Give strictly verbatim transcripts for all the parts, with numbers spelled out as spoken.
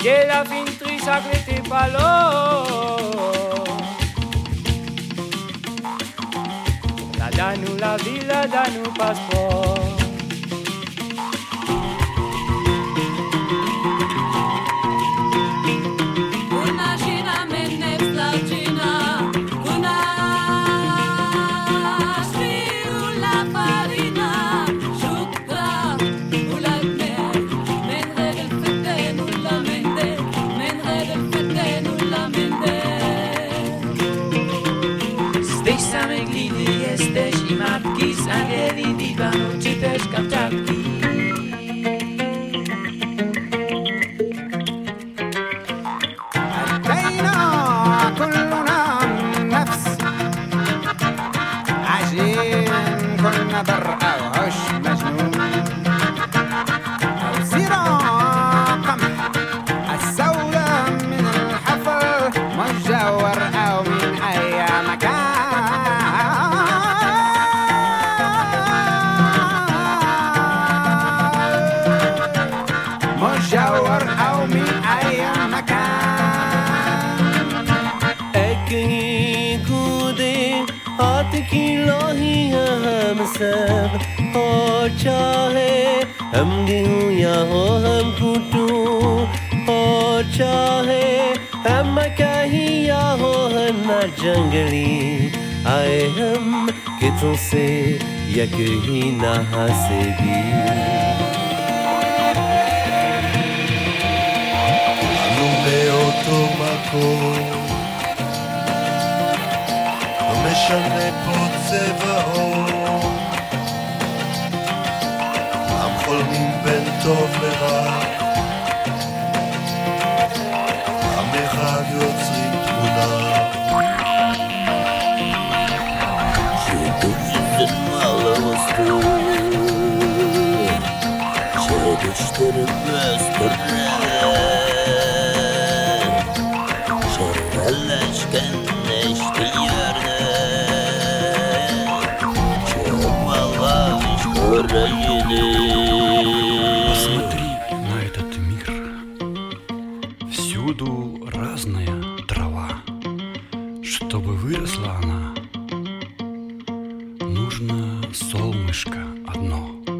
que la fin triste a clete palo. La danu la villa danu passeport. Angeli divano ci też kamczatki. أتينا كلنا نفس عجين كنا بر أو عش مجنون أو سيرة قمح السودة من الحفر مجور أو من أي مكان مجور أو من أي مكان أكي كودي آتكي لاهي هم سب और चाहे हम गेहूं या हो हम कुटू और चाहे हम कहीं या हो हम जंगली आए हम कितों से या कहीं नहा से भी באותו מקום לא משנה פה צבע אור עם חולמים בין טוב לרע עם אחד יוצרים תמונה שדושת מעלה מסתור שדושת מסתור Посмотри на этот мир. Всюду разная трава. Чтобы выросла она, нужно солнышко одно.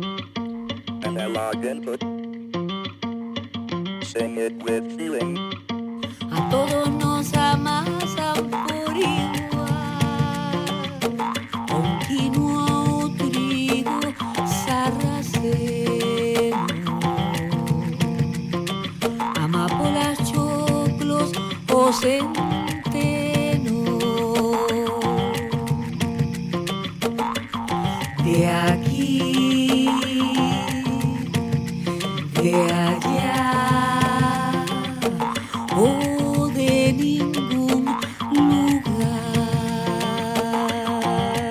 A todos nos amasan por igual. Continua o trigo sarraceno. Amapolas, choclos o centeno. De aquí, de allá. Oh, de ningún lugar.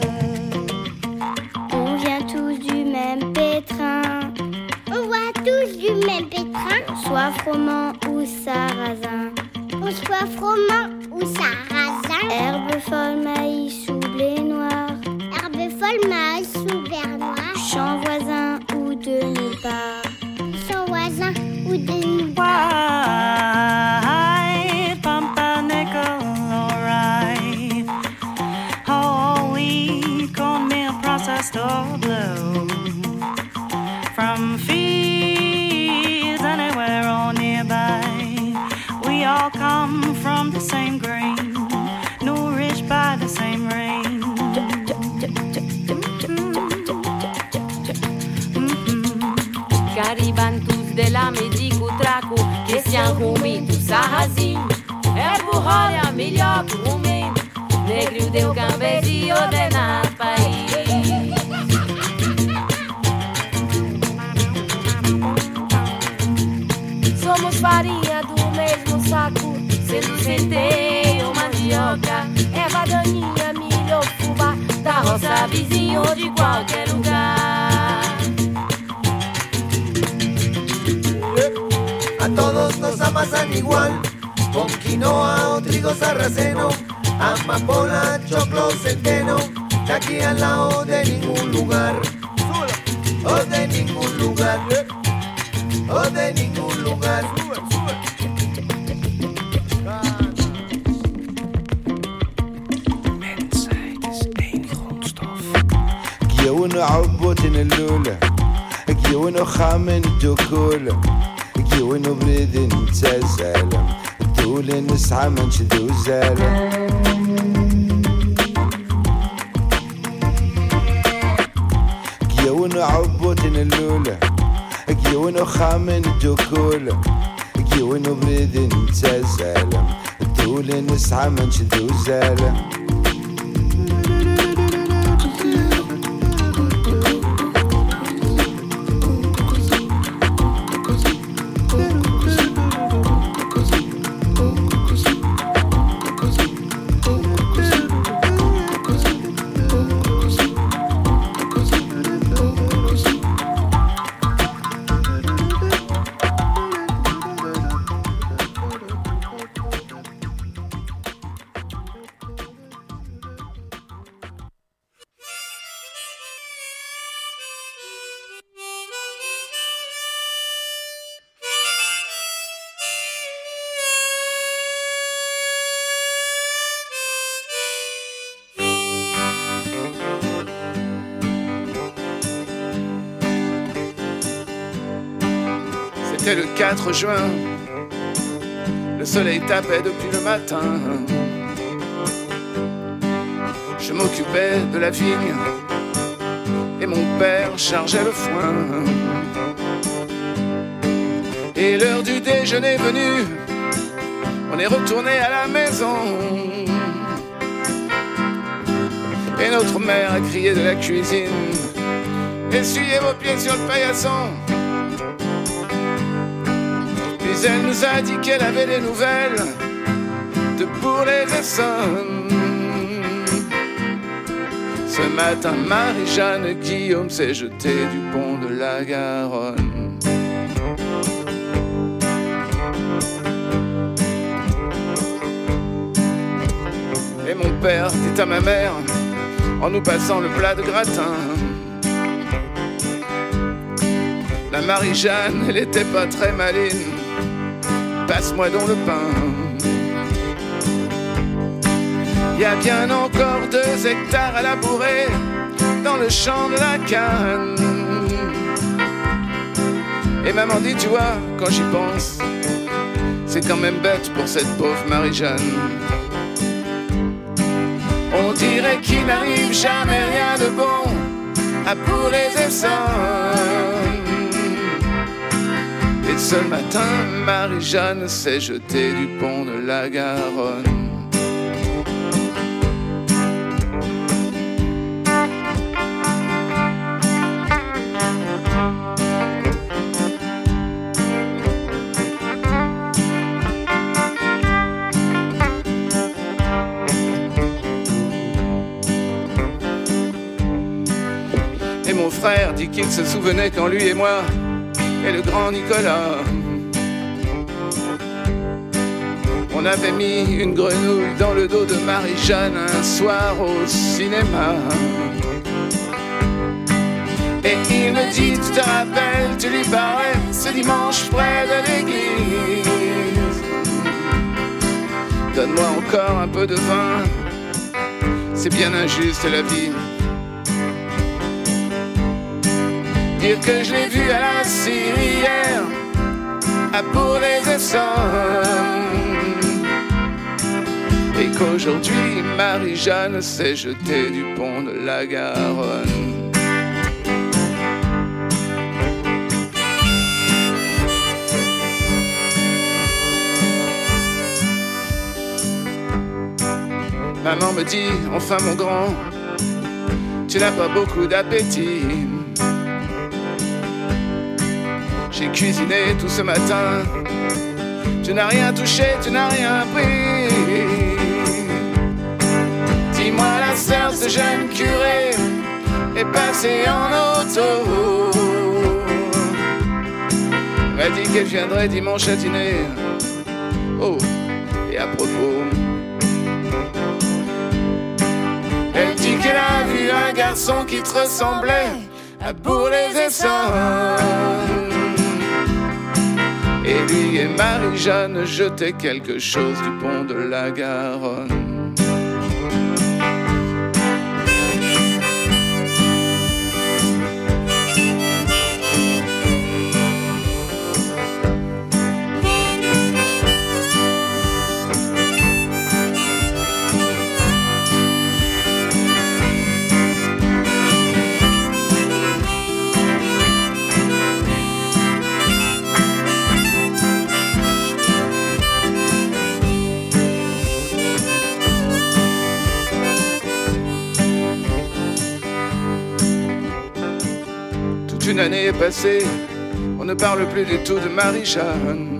On vient tous du même pétrin. On voit tous du même pétrin. Soit froment ou sarrasin. Ou soit froment ou sarrasin. Herbe folle, maïs ou blé noir. Herbe folle, maïs ou vert noir. Champ voisin ou de nulle part. Champ voisin ou de nulle part. From fields anywhere or nearby, we all come from the same grain, nourished by the same rain. Caribantus de la medicu tracu, que se arrume do sarrazin, ervo rola melhor que o homem, negro deu cambezinho de na país. Somos farinha do mesmo saco, sendo centeio, mandioca, erva daninha, milho, fubá, da roça vizinho de qualquer lugar. A todos nos amasan igual, con quinoa o trigo sarraceno, amapola, choclo, centeno, de aquí al lado de ningún lugar, o de ningún lugar. o de ningún lugar. Gionu عبوتن اللولة Gionu خامن دوكولة Gionu بريدن تزالم دولن نسعى من شذو زالم Gionu عبوتن اللولة Gionu خامن دوكولة Gionu بريدن تزالم دولن نسعى من شذو زالم C'était le quatre juin, le soleil tapait depuis le matin. Je m'occupais de la vigne et mon père chargeait le foin. Et l'heure du déjeuner venue, on est retourné à la maison. Et notre mère a crié de la cuisine: essuyez vos pieds sur le paillasson. Puis elle nous a dit qu'elle avait des nouvelles de Bourg-les-Essonnes. Ce matin, Marie-Jeanne Guillaume s'est jetée du pont de la Garonne. Et mon père dit à ma mère, en nous passant le plat de gratin: la Marie-Jeanne, elle était pas très maline, passe-moi donc le pain. Y a bien encore deux hectares à labourer dans le champ de la canne. Et maman dit, tu vois, quand j'y pense, c'est quand même bête pour cette pauvre Marie-Jeanne. On dirait qu'il n'arrive jamais rien de bon à Bourg-les-Essonnes. Et ce matin, Marie-Jeanne s'est jetée du pont de la Garonne. Et mon frère dit qu'il se souvenait quand lui et moi et le grand Nicolas, on avait mis une grenouille dans le dos de Marie-Jeanne un soir au cinéma. Et il me dit, tu te rappelles, tu lui parlais ce dimanche près de l'église. Donne-moi encore un peu de vin, c'est bien injuste la vie. Dire que je l'ai vu à la Syrière, à Bourg-les-Essonnes, et qu'aujourd'hui Marie-Jeanne s'est jetée du pont de la Garonne. Maman me dit, enfin mon grand, tu n'as pas beaucoup d'appétit. J'ai cuisiné tout ce matin, tu n'as rien touché, tu n'as rien pris. Dis-moi, la sœur, ce jeune curé est passée en auto. Elle m'a dit qu'elle viendrait dimanche à dîner. Oh, et à propos, elle dit qu'elle a vu un garçon qui te ressemblait à Bourg-les-Essonnes. lui et Marie-Jeanne jetaient quelque chose du pont de la Garonne. Une année est passée, on ne parle plus du tout de Marie-Jeanne.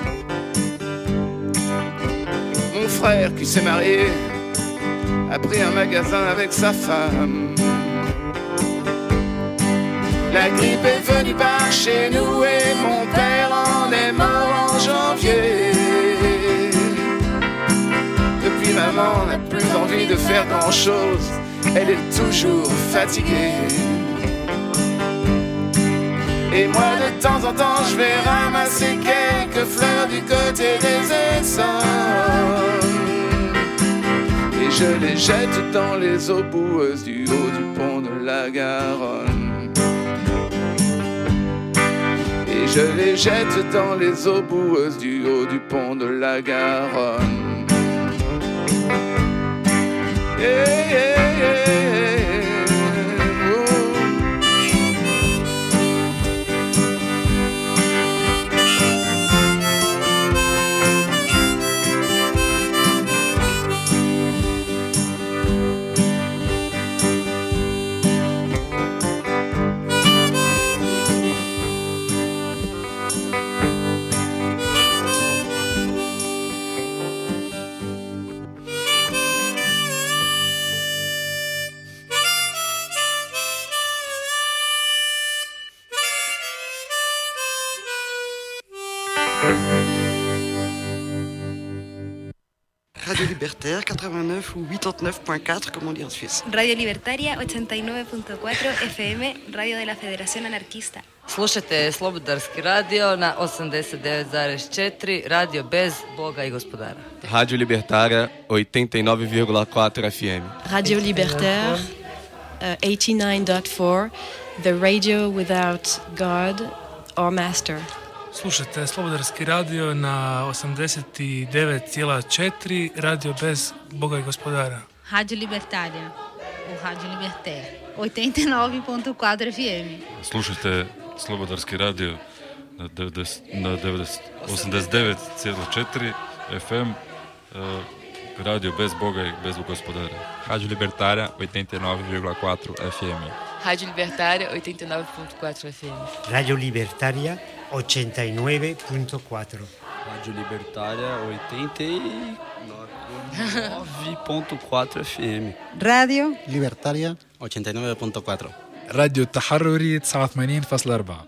Mon frère qui s'est marié a pris un magasin avec sa femme. La grippe est venue par chez nous et mon père en est mort en janvier. Depuis maman n'a plus envie de faire grand chose, elle est toujours fatiguée. Et moi de temps en temps je vais ramasser quelques fleurs du côté des Essonnes et je les jette dans les eaux boueuses du haut du pont de la Garonne. Et je les jette dans les eaux boueuses du haut du pont de la Garonne. Yeah, yeah, yeah. Radio Libertaire quatre-vingt-neuf ou quatre-vingt-neuf point quatre, comme on dit en Suisse. Radio Libertaria ochenta y nueve punto cuatro F M, radio de la Federación Anarquista. Slušajte Slobodarski radio na osamdeset devet zarez četiri, radio bez Boga i gospodara. Radio Libertaria oitenta e nove vírgula quatro F M. Radio Libertaire uh, eighty-nine point four, the radio without God or master. Slušajte Slobodarski radio na osamdeset devet zarez četiri, radio bez Boga i gospodara. Radio Libertaria, o Radio Libertaire, oitenta e nove ponto quatro F M. Slušajte Slobodarski radio na, devedeset, na devedeset, osamdeset devet zarez četiri F M, uh, radio bez Boga i bez gospodara. Radio Libertaria oitenta e nove vírgula quatro F M. Radio Libertaria oitenta e nove ponto quatro F M. Radio Libertaria oitenta e nove ponto quatro. Radio Libertaria oitenta e nove ponto quatro F M. Radio Libertaria oitenta e nove ponto quatro. راديو التحرري تسعة وثمانين فاصلة أربعة.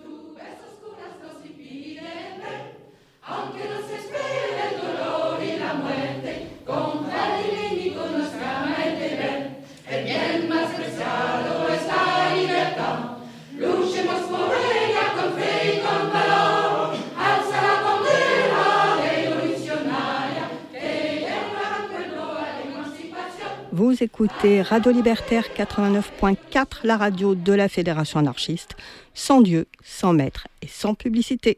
Vous écoutez Radio Libertaire quatre-vingt-neuf point quatre, la radio de la Fédération anarchiste, sans Dieu, sans maître et sans publicité.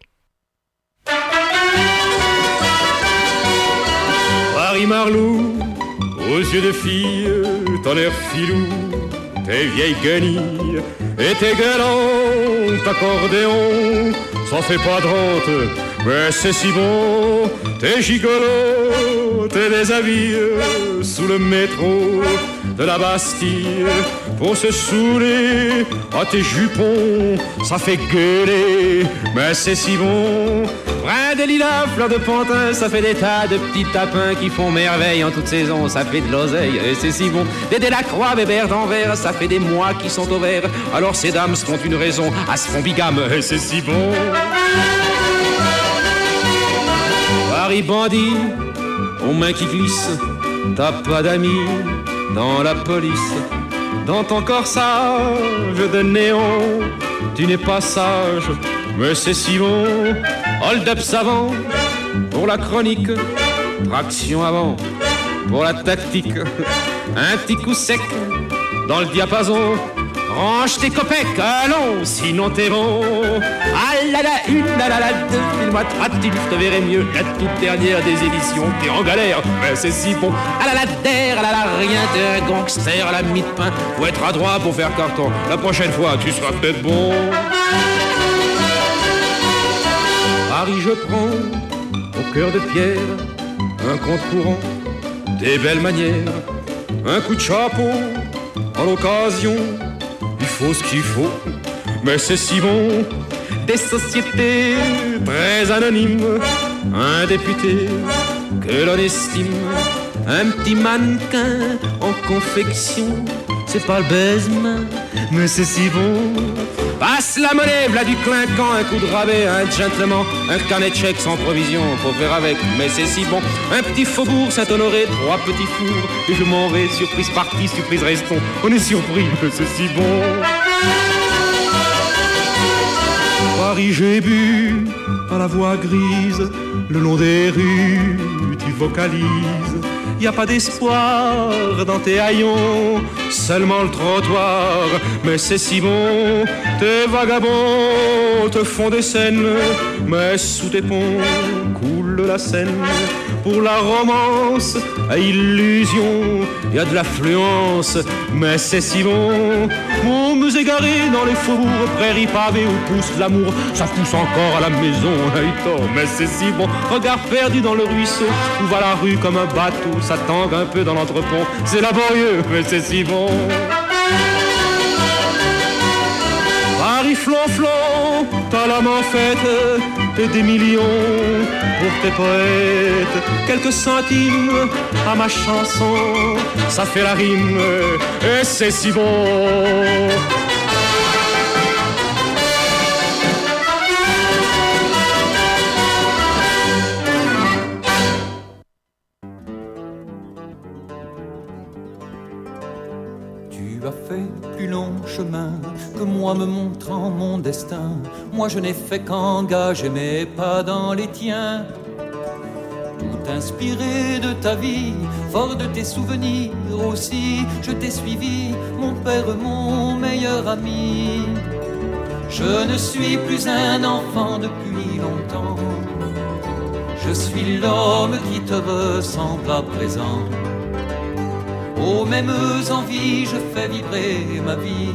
Paris Marlou, aux yeux de fille, t'as l'air filou, tes vieilles guenilles et tes galantes accordéons, ça fait pas de honte, mais c'est si bon, t'es gigolo, t'es déshabillé sous le métro de la Bastille pour se saouler à tes jupons, ça fait gueuler, mais c'est si bon. Brin de lilas, fleurs de pantin, ça fait des tas de petits tapins qui font merveille en toute saison, ça fait de l'oseille et c'est si bon. Des Delacroix, Bébert d'Anvers, ça fait des mois qui sont au vert, alors ces dames se font une raison à se font bigame et c'est si bon. Paris bandit, aux mains qui glissent, t'as pas d'amis dans la police. Dans ton corsage de néon, tu n'es pas sage, mais c'est si bon. hold-up savant pour la chronique, traction avant pour la tactique, un petit coup sec dans le diapason. Range tes copecs, allons, sinon t'es bon. Ah là là, une, là là là, deux, file-moi tratil, je te verrai mieux. La toute dernière des éditions, t'es en galère, mais c'est si bon. Ah là là, der, ah là là, rien, t'es un gangster à la mi-de-pain. Faut être adroit pour faire carton, la prochaine fois tu seras peut-être bon. Paris, je prends, au cœur de pierre, un compte courant, des belles manières, un coup de chapeau, en l'occasion. Il faut ce qu'il faut, mais c'est si bon. Des sociétés très anonymes, un député que l'on estime, un petit mannequin en confection. C'est pas le baise-main, mais c'est si bon. Passe la monnaie, v'là du clinquant, un coup de rabais, un gentleman, un carnet de chèques sans provision, faut faire avec, mais c'est si bon. Un petit faubourg Saint-Honoré, trois petits fours, et je m'en vais, surprise partie, surprise restons. On est surpris, mais c'est si bon. Paris, j'ai bu à la voix grise, le long des rues, tu vocalises. Y a pas d'espoir dans tes haillons, seulement le trottoir, mais c'est si bon. Tes vagabonds te font des scènes, mais sous tes ponts coule la Seine. Pour la romance à illusion, y a de l'affluence, mais c'est si bon. On nous égaré dans les faubourgs, prairies pavées où pousse l'amour, ça pousse encore à la maison, mais c'est si bon. Regard perdu dans le ruisseau, où va la rue comme un bateau, ça tangue un peu dans l'entrepont, c'est laborieux, mais c'est si bon. Paris flonflon, t'as la main faite, et des millions pour tes poètes. Quelques centimes à ma chanson, ça fait la rime, et c'est si bon. Tu as fait plus long chemin que moi me montrant mon destin. Moi je n'ai fait qu'engager mes pas dans les tiens. Tout inspiré de ta vie, fort de tes souvenirs aussi, je t'ai suivi, mon père, mon meilleur ami. Je ne suis plus un enfant depuis longtemps, je suis l'homme qui te ressemble à présent. Aux mêmes envies, je fais vibrer ma vie.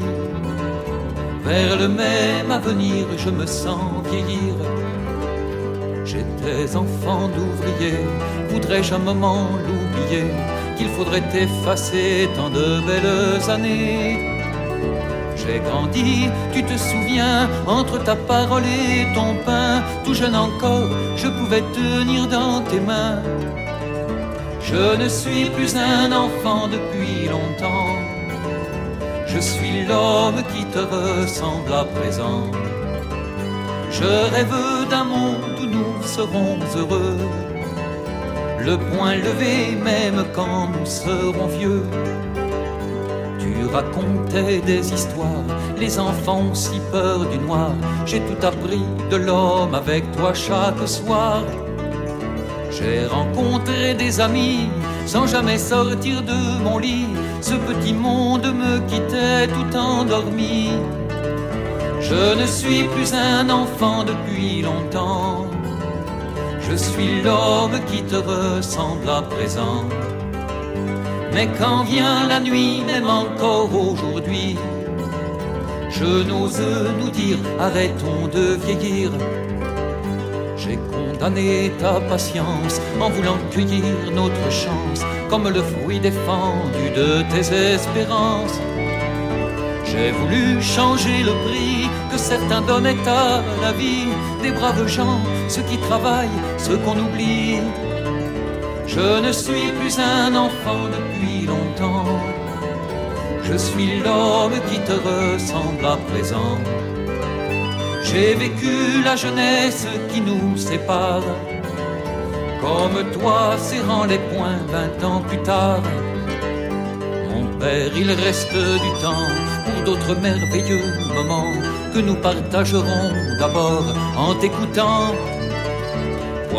Vers le même avenir, je me sens vieillir. J'étais enfant d'ouvrier, voudrais-je un moment l'oublier, qu'il faudrait effacer tant de belles années. J'ai grandi, tu te souviens, entre ta parole et ton pain, tout jeune encore, je pouvais tenir dans tes mains. Je ne suis plus un enfant depuis longtemps, je suis l'homme qui te ressemble à présent. Je rêve d'un monde où nous serons heureux, le poing levé même quand nous serons vieux. Tu racontais des histoires, les enfants ont si peur du noir. J'ai tout appris de l'homme avec toi chaque soir. J'ai rencontré des amis sans jamais sortir de mon lit. Ce petit monde me quittait tout endormi. Je ne suis plus un enfant depuis longtemps, je suis l'homme qui te ressemble à présent. Mais quand vient la nuit, même encore aujourd'hui, je n'ose nous dire arrêtons de vieillir. J'ai condamné ta patience en voulant cueillir notre chance comme le fruit défendu de tes espérances. J'ai voulu changer le prix que certains donnaient à la vie des braves gens, ceux qui travaillent, ceux qu'on oublie. Je ne suis plus un enfant depuis longtemps, je suis l'homme qui te ressemble à présent. J'ai vécu la jeunesse qui nous sépare, comme toi serrant les poings vingt ans plus tard. Mon père, il reste du temps pour d'autres merveilleux moments que nous partagerons d'abord en t'écoutant.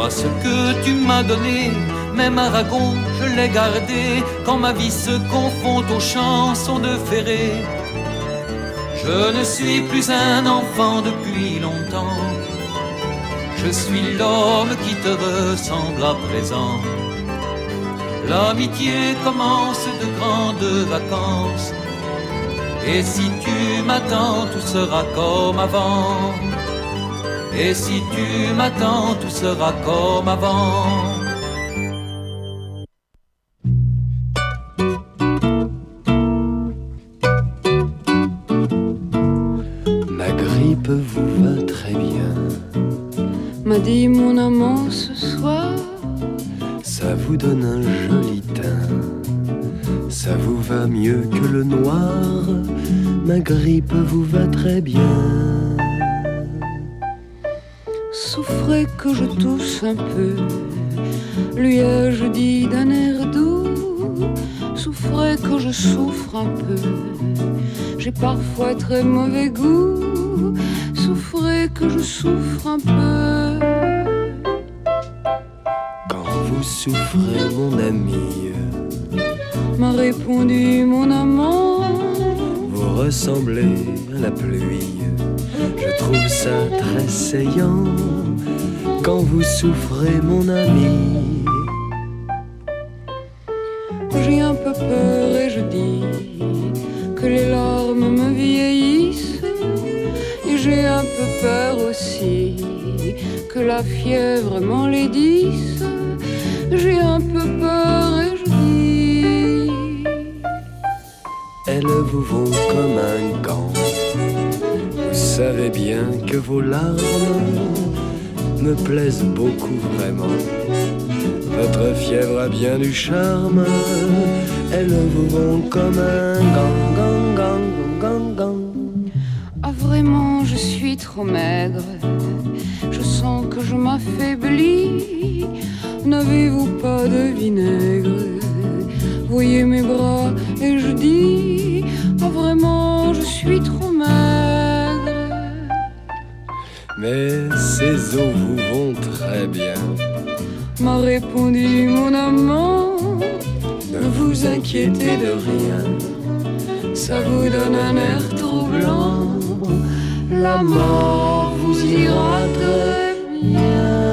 Moi ce que tu m'as donné, même Aragon je l'ai gardé, quand ma vie se confond aux chansons de Ferré. Je ne suis plus un enfant depuis longtemps, je suis l'homme qui te ressemble à présent. L'amitié commence de grandes vacances, et si tu m'attends, tout sera comme avant. Et si tu m'attends, tout sera comme avant. Ma grippe vous va très bien, m'a dit mon amant ce soir. Ça vous donne un joli teint, ça vous va mieux que le noir. Ma grippe vous va très bien. Souffrez que je tousse un peu, lui ai-je dit d'un air doux. Souffrez que je souffre un peu, j'ai parfois très mauvais goût. Souffrez que je souffre un peu. Quand vous souffrez mon ami, m'a répondu mon amant, vous ressemblez à la pluie. Je trouve ça très saillant quand vous souffrez mon ami. J'ai un peu peur et je dis que les larmes me vieillissent. Et j'ai un peu peur aussi que la fièvre m'enlaidisse. J'ai un peu peur et je dis elles vous vont comme un gant. Vous savez bien que vos larmes me plaisent beaucoup vraiment. Votre fièvre a bien du charme, elles vous vont comme un gant, gant, gant, gant, gant. Ah vraiment je suis trop maigre, je sens que je m'affaiblis. N'avez-vous pas de vinaigre? Voyez mes bras et je dis ah vraiment je suis trop maigre. Mais ces eaux vous vont très bien, m'a répondu mon amant. Ne vous inquiétez de rien, ça vous donne un air troublant. La mort vous ira très bien.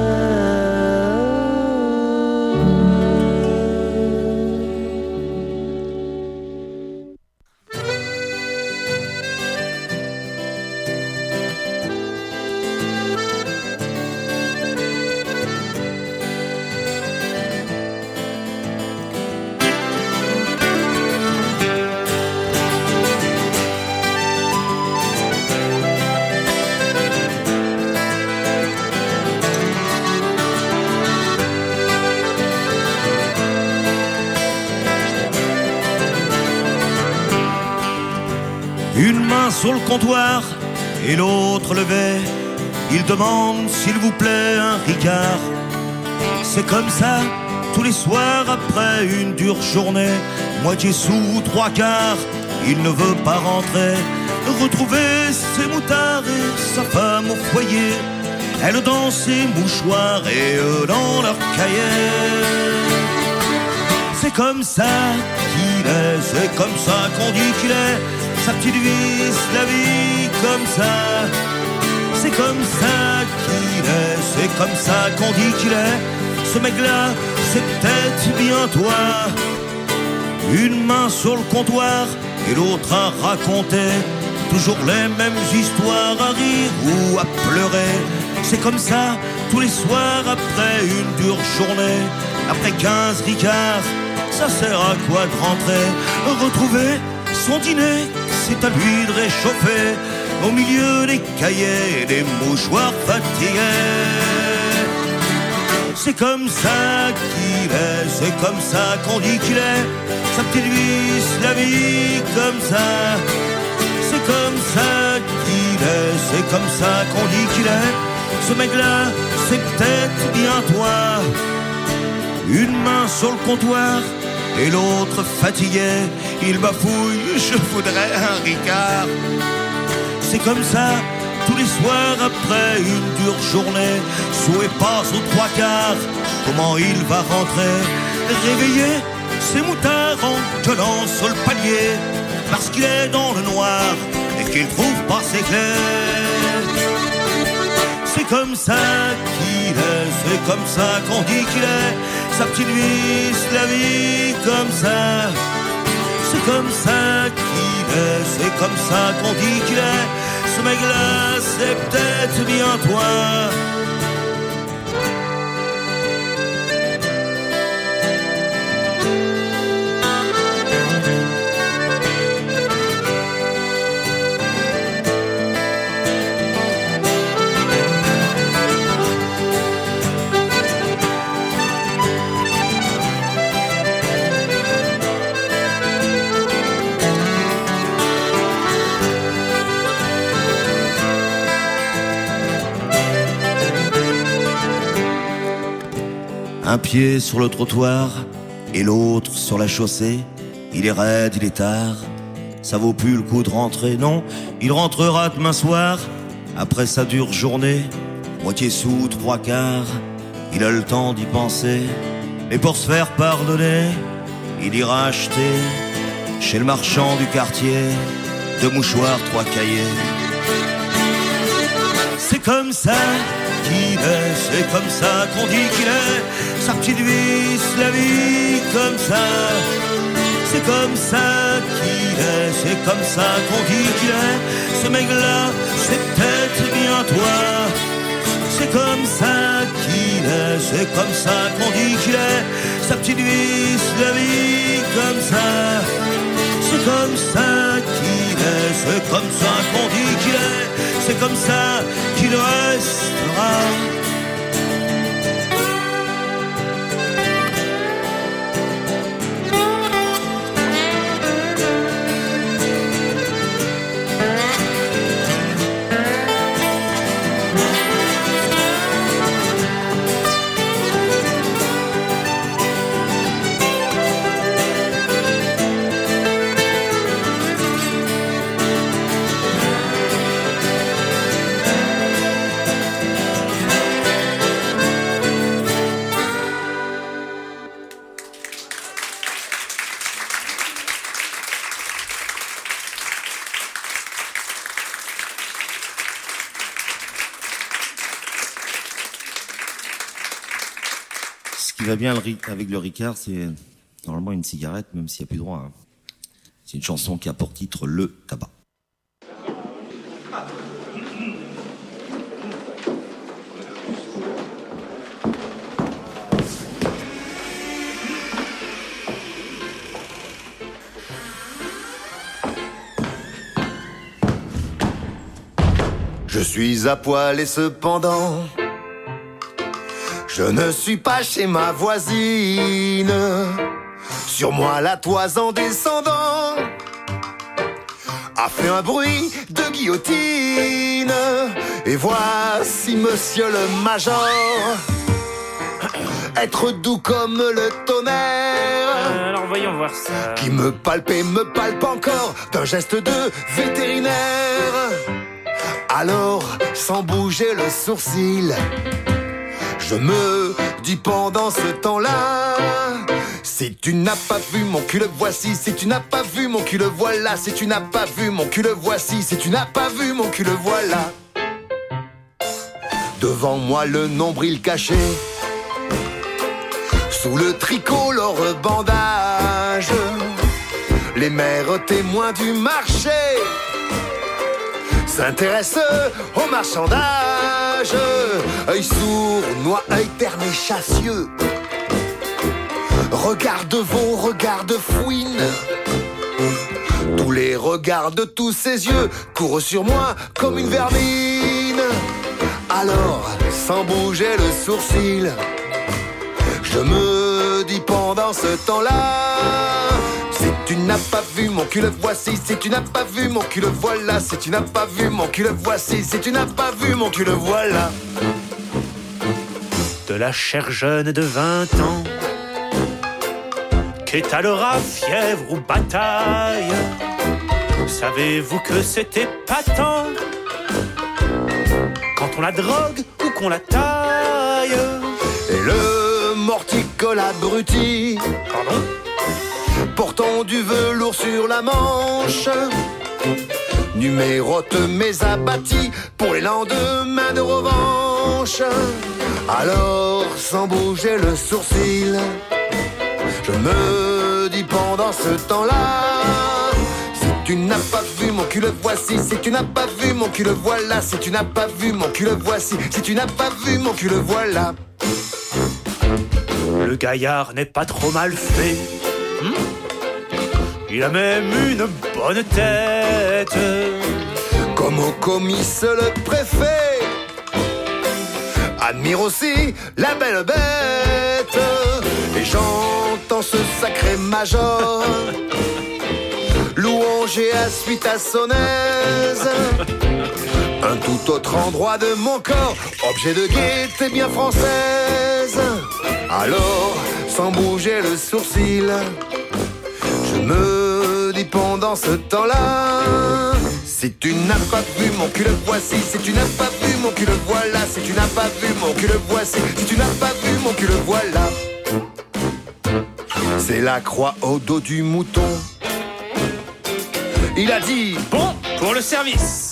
Une main sur le comptoir et l'autre levée, il demande s'il vous plaît un Ricard. C'est comme ça tous les soirs après une dure journée, moitié sous, trois quarts, il ne veut pas rentrer. Retrouver ses moutards et sa femme au foyer, elle dans ses mouchoirs et eux dans leur cahier. C'est comme ça qu'il est, c'est comme ça qu'on dit qu'il est. Sa petite vie, la vie comme ça. C'est comme ça qu'il est, c'est comme ça qu'on dit qu'il est. Ce mec-là, c'est peut-être bien toi. Une main sur le comptoir et l'autre à raconter toujours les mêmes histoires, à rire ou à pleurer. C'est comme ça tous les soirs après une dure journée. Après quinze ricards, ça sert à quoi de rentrer? Retrouver son dîner, c'est à lui de réchauffer au milieu des cahiers et des mouchoirs fatigués. C'est comme ça qu'il est, c'est comme ça qu'on dit qu'il est. Sa petite vie, la vie comme ça. C'est comme ça qu'il est, c'est comme ça qu'on dit qu'il est. Ce mec-là, c'est peut-être bien toi. Une main sur le comptoir et l'autre fatigué, il bafouille, je voudrais un Ricard. C'est comme ça tous les soirs après une dure journée, sous et passe aux trois quarts, comment il va rentrer, réveiller ses moutards en gueulant sur le palier, parce qu'il est dans le noir et qu'il trouve pas ses clés. C'est comme ça qu'il est, c'est comme ça qu'on dit qu'il est, sa petite vie, c'est la vie comme ça. C'est comme ça qu'il est, c'est comme ça qu'on dit qu'il est, ce mec-là, c'est peut-être bien toi. Un pied sur le trottoir et l'autre sur la chaussée. Il est raide, il est tard, ça vaut plus le coup de rentrer. Non, il rentrera demain soir, après sa dure journée. Moitié sous, trois quarts, il a le temps d'y penser. Et pour se faire pardonner, il ira acheter chez le marchand du quartier deux mouchoirs, trois cahiers. C'est comme ça qu'il est, c'est comme ça qu'on dit qu'il est, sa petite vie, c'est la vie comme ça. C'est comme ça qu'il est, c'est comme ça qu'on dit qu'il est, ce mec-là, c'est peut-être bien toi. C'est comme ça qu'il est, c'est comme ça qu'on dit qu'il est, sa petite vie, c'est la vie comme ça. C'est comme ça qu'il est, c'est comme ça qu'on dit qu'il est, c'est comme ça qu'il restera. Ce qui va bien avec le Ricard, c'est normalement une cigarette, même s'il n'y a plus droit. Hein. C'est une chanson qui a pour titre Le Tabac. Je suis à poil et cependant je ne suis pas chez ma voisine. Sur moi la toise en descendant a fait un bruit de guillotine. Et voici monsieur le major être doux comme le tonnerre. Alors voyons voir ça. Qui me palpe et me palpe encore d'un geste de vétérinaire. Alors, sans bouger le sourcil, je me dis pendant ce temps-là, si tu n'as pas vu mon cul, le voici. Si tu n'as pas vu mon cul, le voilà. Si tu n'as pas vu mon cul, le voici. Si tu n'as pas vu mon cul, le voilà. Devant moi le nombril caché, sous le tricolore bandage, les mères témoins du marché s'intéressent au marchandage. Œil sournois, œil terne et chassieux, regarde vos regarde fouine. Tous les regards de tous ses yeux courent sur moi comme une vermine. Alors, sans bouger le sourcil, je me dis pendant ce temps-là, si tu n'as pas vu mon cul, le voici. Si tu n'as pas vu mon cul, le voilà. Si tu n'as pas vu mon cul, le voici. Si tu n'as pas vu mon cul, le voilà. De la chair jeune de vingt ans, qu'étalera fièvre ou bataille, savez-vous que c'était patent quand on la drogue ou qu'on la taille. Et le morticole abruti, pardon, portant du velours sur la manche, numérote mes abattis pour les lendemains de revanche. Alors, sans bouger le sourcil, je me dis pendant ce temps-là, si tu n'as pas vu mon cul le voici, si tu n'as pas vu mon cul le voilà, si tu n'as pas vu mon cul le voici, si tu n'as pas vu mon cul le voilà. Le gaillard n'est pas trop mal fait, hmm, il a même une bonne tête. Comme au comice le préfet admire aussi la belle bête. Et j'entends ce sacré major louanger à suite à son aise un tout autre endroit de mon corps, objet de gaieté bien française. Alors, sans bouger le sourcil, je me dis pendant ce temps-là, si tu n'as pas vu mon cul le voici, si tu n'as pas vu mon cul le voilà, si tu n'as pas vu mon cul le voici, si tu n'as pas vu mon cul le voilà. C'est la croix au dos du mouton. Il a dit bon pour le service.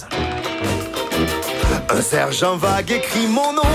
Un sergent vague écrit mon nom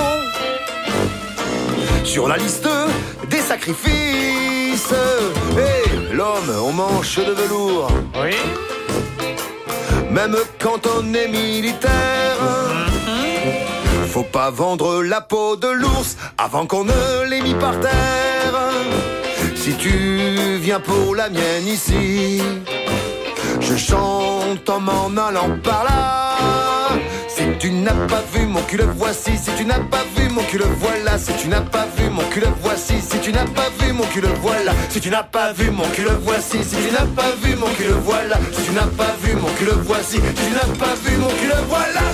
sur la liste des sacrifices. Et l'homme aux manches de velours, oui, même quand on est militaire, faut pas vendre la peau de l'ours avant qu'on ne l'ait mis par terre. Si tu viens pour la mienne ici, je chante en m'en allant par là. Si tu n'as pas vu mon cul le voici, si tu n'as pas vu mon cul le voilà, si tu n'as pas vu mon cul le voici, si tu n'as pas vu mon cul le voilà, si tu n'as pas vu mon cul le voici, si tu n'as pas vu mon cul le voilà, si tu n'as pas vu mon cul le voici, si tu n'as pas vu mon cul le voilà.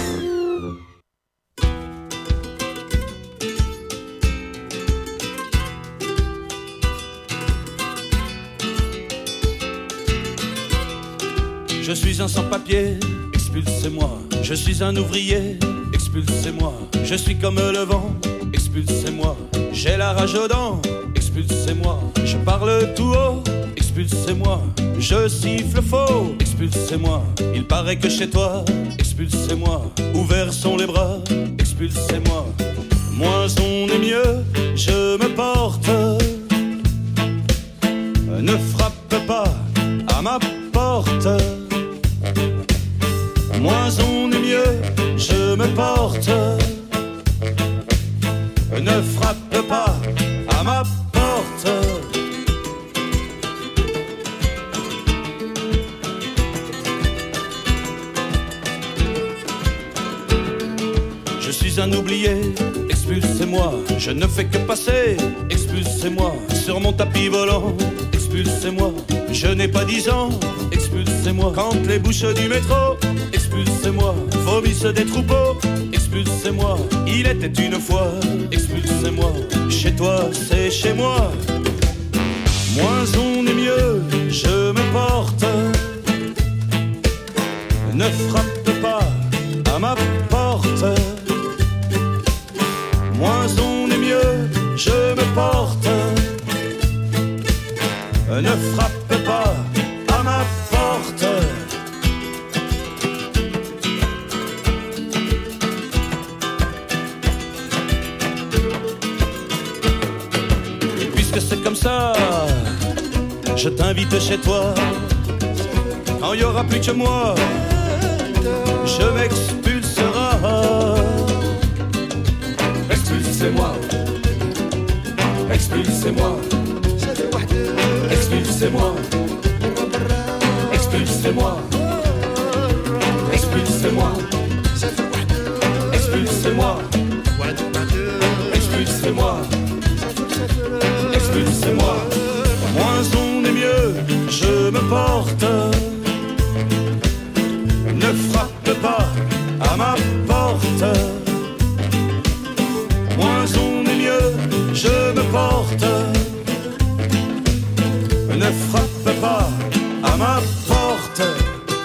Je suis un sans-papier, expulsez-moi. Je suis un ouvrier, expulsez-moi. Je suis comme le vent, expulsez-moi. J'ai la rage aux dents, expulsez-moi. Je parle tout haut, expulsez-moi. Je siffle faux, expulsez-moi. Il paraît que chez toi, expulsez-moi. Ouverts sont les bras, expulsez-moi. Moins on est mieux, je me porte. Ne frappe pas à ma porte. Moins on est mieux, je me porte. Ne frappe pas à ma porte. Je suis un oublié, expulsez-moi. Je ne fais que passer, expulsez-moi. Sur mon tapis volant, expulsez-moi. Je n'ai pas dix ans, expulsez-moi. Quand les bouches du métro, expulsez-moi. Vomissent des troupeaux, expulsez-moi. Il était une fois, expulsez-moi. Chez toi, c'est chez moi. Moins on est mieux, je me porte. Ne frappe pas à ma porte. Moins on est mieux, je me porte. Ne frappe pas à ma porte. Puisque c'est comme ça, je t'invite chez toi. Quand il y aura plus que moi, je m'expulsera. Expulsez-moi, expulsez-moi. Expulsez-moi, expulsez-moi, expulsez-moi, expulsez-moi, expulsez-moi, expulsez-moi. Moins on est mieux, je me porte. Ne frappe pas à ma porte. Moins on est mieux, je me porte. Ne frappe pas à ma porte.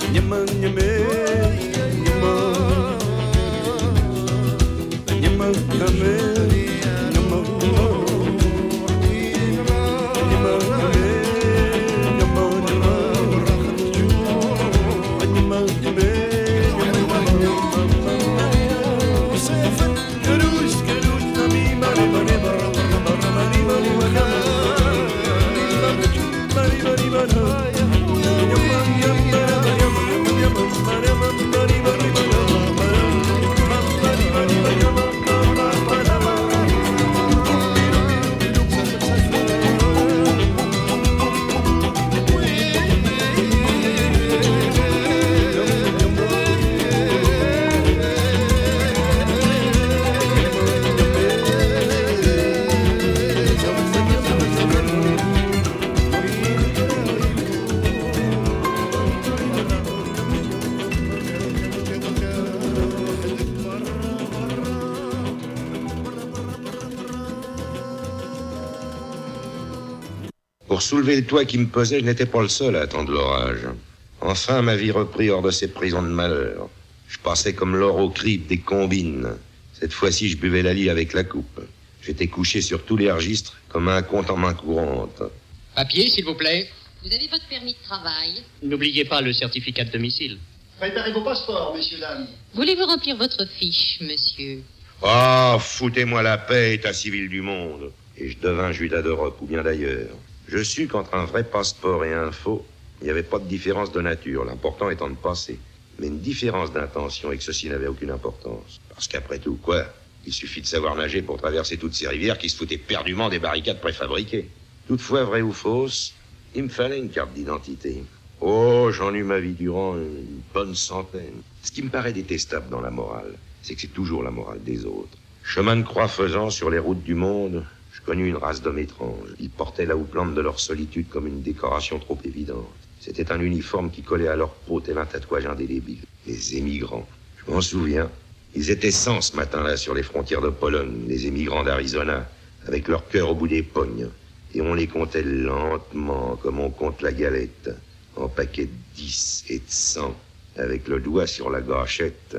Pour soulever le toit qui me pesait, je n'étais pas le seul à attendre l'orage. Enfin, ma vie reprit hors de ces prisons de malheur. Je passais comme l'or au crible des combines. Cette fois-ci, je buvais la lie avec la coupe. J'étais couché sur tous les registres, comme un compte en main courante. Papier, s'il vous plaît. Vous avez votre permis de travail? N'oubliez pas le certificat de domicile. Préparez vos passeports, messieurs, dames. Voulez-vous remplir votre fiche, monsieur? Ah, oh, foutez-moi la paix, état civil du monde. Et je devins Judas d'Europe, ou bien d'ailleurs. Je sus qu'entre un vrai passeport et un faux, il n'y avait pas de différence de nature, l'important étant de passer. Mais une différence d'intention et que ceci n'avait aucune importance. Parce qu'après tout, quoi, il suffit de savoir nager pour traverser toutes ces rivières qui se foutaient perdument des barricades préfabriquées. Toutefois, vraie ou fausse, il me fallait une carte d'identité. Oh, j'en eus ma vie durant une bonne centaine. Ce qui me paraît détestable dans la morale, c'est que c'est toujours la morale des autres. Chemin de croix faisant sur les routes du monde, je connus une race d'hommes étranges. Ils portaient la houppelande de leur solitude comme une décoration trop évidente. C'était un uniforme qui collait à leur peau tel un tatouage indélébile. Les émigrants. Je m'en souviens. Ils étaient cent ce matin-là sur les frontières de Pologne, les émigrants d'Arizona, avec leur cœur au bout des pognes. Et on les comptait lentement, comme on compte la galette, en paquets de dix et de cent, avec le doigt sur la gâchette.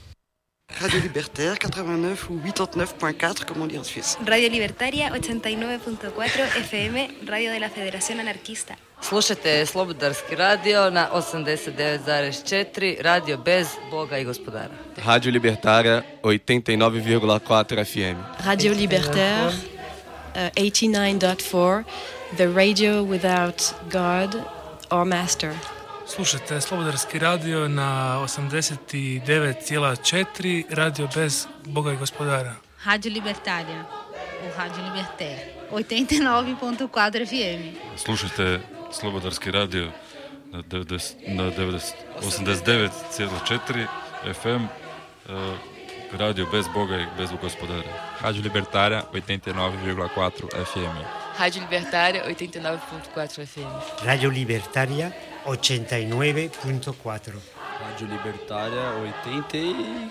Radio Libertaire quatre-vingt-neuf ou quatre-vingt-neuf point quatre, comme on dit en Suisse. Radio Libertaria ochenta y nueve punto cuatro F M, radio de la Federación Anarquista. Slušajte Slobodarski radio na osamdeset devet zarez četiri, radio bez Boga i gospodara. Rádio Libertária oitenta e nove vírgula quatro F M. Radio Libertaire uh, eighty-nine point four, the radio without God or master. Slušajte Slobodarski radio na osamdeset devet zarez četiri, radio bez Boga i gospodara. Radio Libertaria, o Radio Libertaire, oitenta e nove ponto quatro F M. Slušajte Slobodarski radio na, na osamdeset devet zarez četiri F M, uh, radio bez Boga i bez gospodara. Radio Libertária oitenta e nove vírgula quatro F M. Radio Libertária oitenta e nove ponto quatro F M. Radio Libertaria ochenta y nueve punto cuatro. Radio Libertaria oitenta e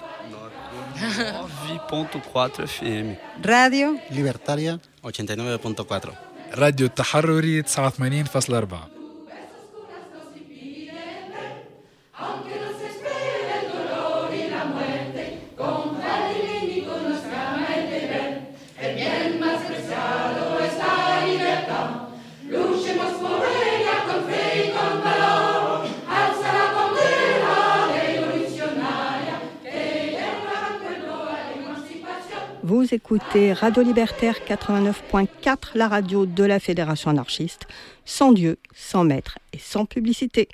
nove ponto quatro F M. Radio Libertaria ochenta y nueve punto cuatro. راديو التحرري تسعة وثمانين فاصلة أربعة. Vous écoutez Radio Libertaire quatre-vingt-neuf point quatre, la radio de la Fédération anarchiste, sans Dieu, sans maître et sans publicité.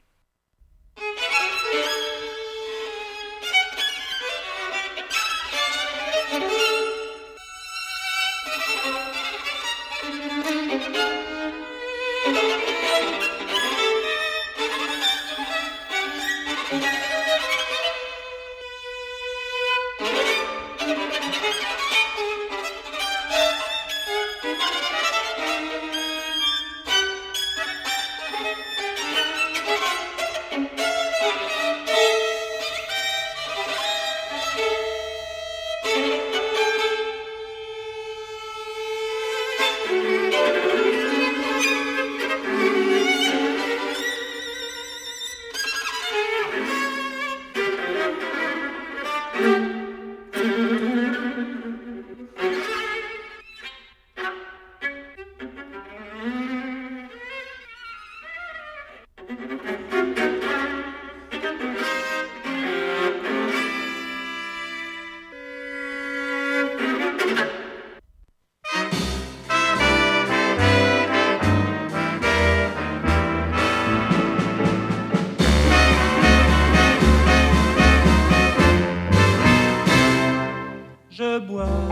Je bois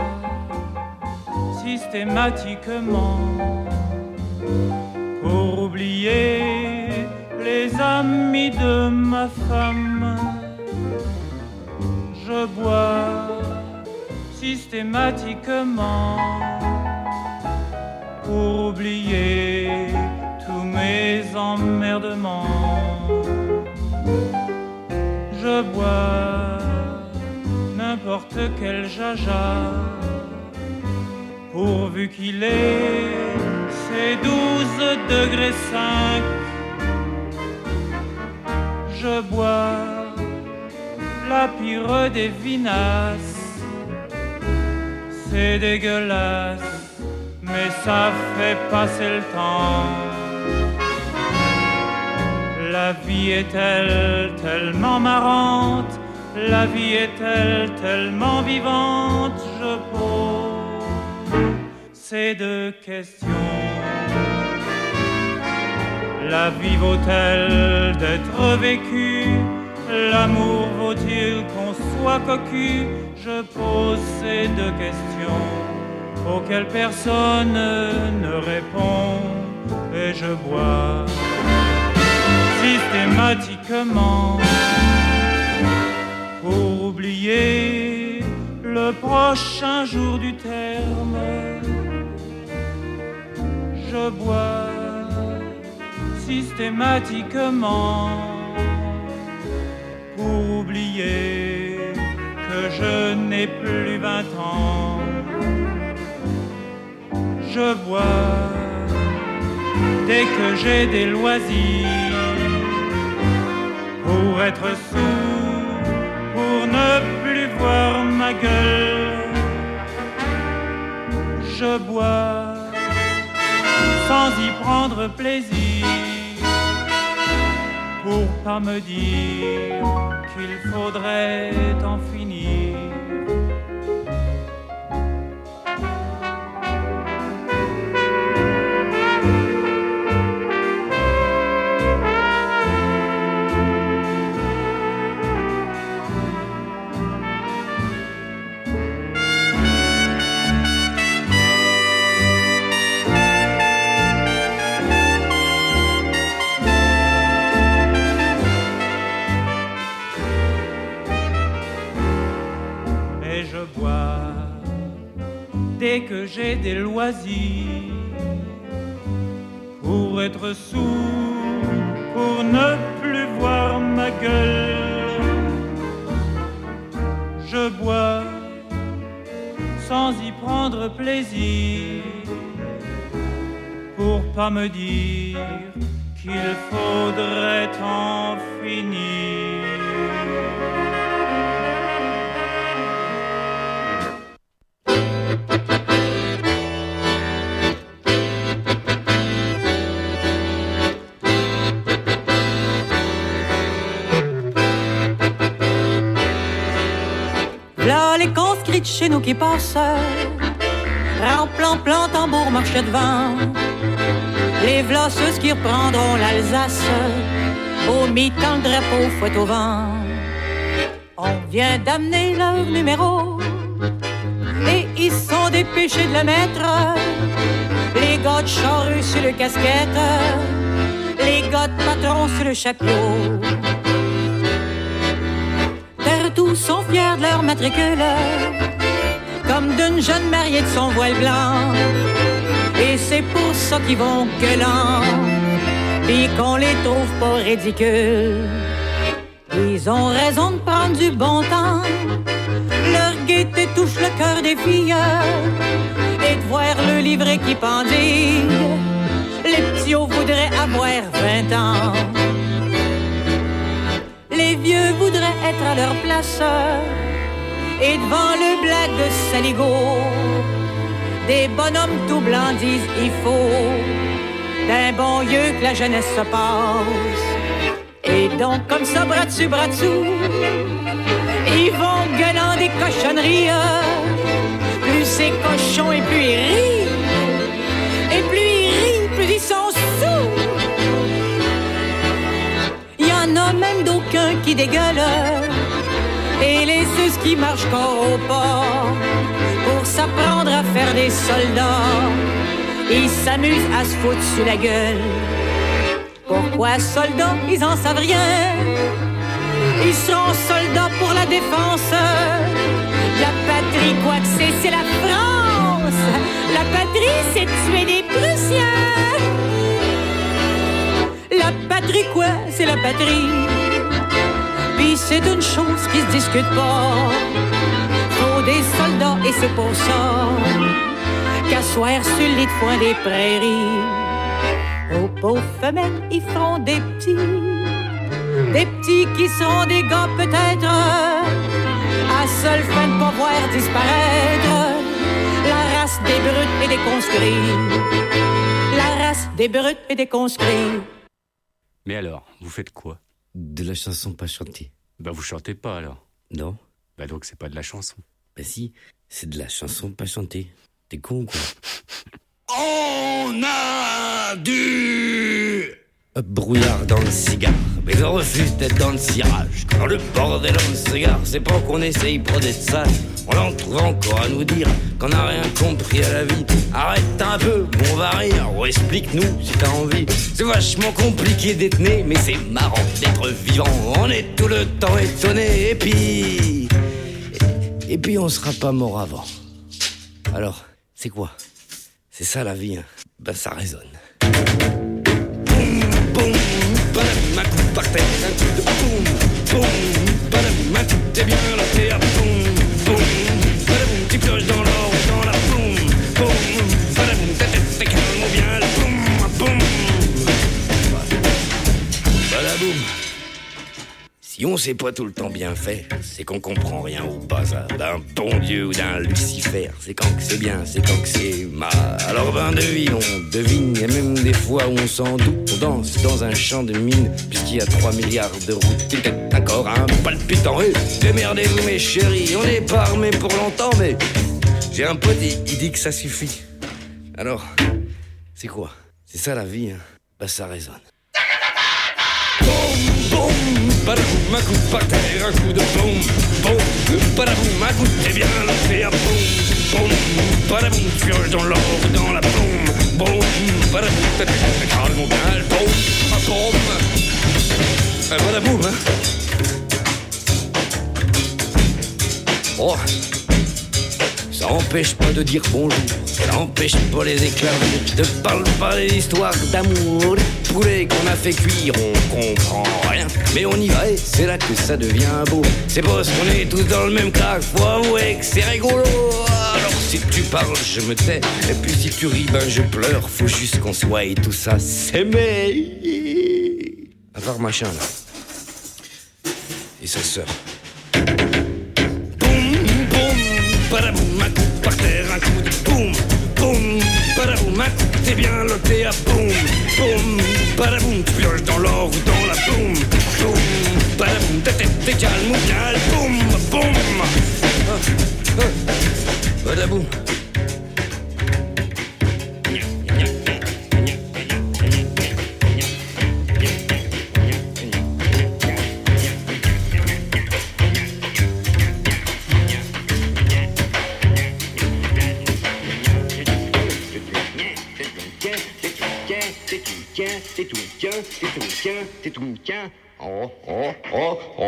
systématiquement pour oublier les amis de ma femme. Je bois systématiquement pour oublier tous mes emmerdements. Je bois n'importe quel jaja, pourvu qu'il ait ses douze degrés cinq. Je bois la pire des vinasses, c'est dégueulasse, mais ça fait passer le temps. La vie est-elle tellement marrante? La vie est-elle tellement vivante? Je pose ces deux questions. La vie vaut-elle d'être vécue? L'amour vaut-il qu'on soit cocu? Je pose ces deux questions auxquelles personne ne répond. Et je bois systématiquement pour oublier le prochain jour du terme. Je bois systématiquement pour oublier que je n'ai plus vingt ans. Je bois dès que j'ai des loisirs pour être sourd, pour ne plus voir ma gueule. Je bois sans y prendre plaisir, pour pas me dire qu'il faudrait en finir. Dès que j'ai des loisirs, pour être sourd, pour ne plus voir ma gueule. Je bois sans y prendre plaisir, pour pas me dire qu'il faudrait en finir. Les conscrits de chez nous qui passent, plan, plan, plan, tambour, marche devant. Les vlasseuses qui reprendront l'Alsace, au mi-temps le drapeau fouette au vent. On vient d'amener leur numéro, et ils sont dépêchés de le mettre. Les gars de charrue sur le casquette, les gars de patron sur le chapeau. Tous sont fiers de leur matricule, comme d'une jeune mariée de son voile blanc. Et c'est pour ça qu'ils vont gueulant, pis qu'on les trouve pas ridicules. Ils ont raison de prendre du bon temps, leur gaieté touche le cœur des filles, et de voir le livret qui pendille, les petits voudraient avoir vingt ans. Les vieux voudraient être à leur place, et devant le blague de Saligo, des bonhommes tout blancs disent il faut d'un bon lieu que la jeunesse se passe. Et donc comme ça, bras dessus, bras dessous, ils vont gueulant des cochonneries. Plus c'est cochon et plus ils rient, et plus ils rient, plus ils sont sous. Il y en a même d'aucuns qui dégueulent, et les sus qui marchent corps au port pour s'apprendre à faire des soldats. Ils s'amusent à se foutre sur la gueule. Pourquoi soldats, ils en savent rien. Ils seront soldats pour la défense. La patrie, quoi que c'est, c'est la France. La patrie, c'est tuer des Prussiens. La patrie, quoi, c'est la patrie. Puis c'est une chose qui se discute pas. Faut des soldats et c'est pour ça qu'asseoir sur le lit de foin des prairies. Aux pauvres femelles, ils feront des petits, des petits qui seront des gars peut-être, à seule fin de pas voir disparaître la race des brutes et des conscrits. La race des brutes et des conscrits. Mais alors, vous faites quoi? De la chanson pas chantée. Bah vous chantez pas alors? Non. Bah donc c'est pas de la chanson. Bah si, c'est de la chanson pas chantée. T'es con ou quoi? On a du brouillard dans le cigare, mais on refuse d'être dans le cirage. Quand le bordel dans le cigare, c'est pas qu'on essaye pour d'être sage. On en trouve encore à nous dire qu'on n'a rien compris à la vie. Arrête un peu, on va rire, ou explique-nous si t'as envie. C'est vachement compliqué d'être né, mais c'est marrant d'être vivant. On est tout le temps étonné, et puis... Et, et puis on sera pas mort avant. Alors, c'est quoi? C'est ça la vie, hein. Ben ça résonne. Boum, boum, badaboum, un coup par terre, un coup de boum, boum, badaboum, un coup t'es bien lancé à boum, boum, badaboum, tu pioches dans l'or ou dans la boum, boum, badaboum, ta tête t'es calme ou bien le boum, boum, badaboum. Si on sait pas tout le temps bien faire, c'est qu'on comprend rien au bazar d'un bon Dieu ou d'un Lucifer. C'est quand que c'est bien, c'est quand que c'est mal. Alors ben devine, on devine, et même des fois où on s'en doute, on danse dans un champ de mine, puisqu'il y a trois milliards de routes. Peut-être d'accord, un palpitant, et démerdez-vous mes chéris, on n'est pas armés pour longtemps, mais j'ai un pote, il, il dit que ça suffit. Alors, c'est quoi? C'est ça la vie, hein? Bah ça résonne. Boum, boum, badaboum, un coup par terre, un coup de boum, boum, badaboum, un coup t'es bien lancé à boum, boum, badaboum, tu pioches dans l'or ou dans la boum, boum, badaboum, t'as t'es calme mon bien, boum, boum, un badaboum, hein. Oh, ça empêche pas de dire bonjour, ça empêche pas les éclats, ne parle pas des histoires d'amour, des poulets qu'on a fait cuire, on comprend rien, mais on y va et c'est là que ça devient beau. C'est parce qu'on est tous dans le même cas, faut avouer que c'est rigolo. Alors si tu parles, je me tais, et puis si tu ris, ben je pleure, faut juste qu'on soit et tout ça s'aimer. À part machin là, et sa sœur. Badaboum, un coup par terre, un coup de boum, boum, badaboum, un coup t'es bien loté à boum, boum, badaboum, tu pioches dans l'or ou dans la boum, boum, badaboum, ta tête t'es calme ou bien boum, boum, ah, ah, badaboum. C'est tout tien, c'est tout tien, c'est tout tien. Oh, oh, oh, oh.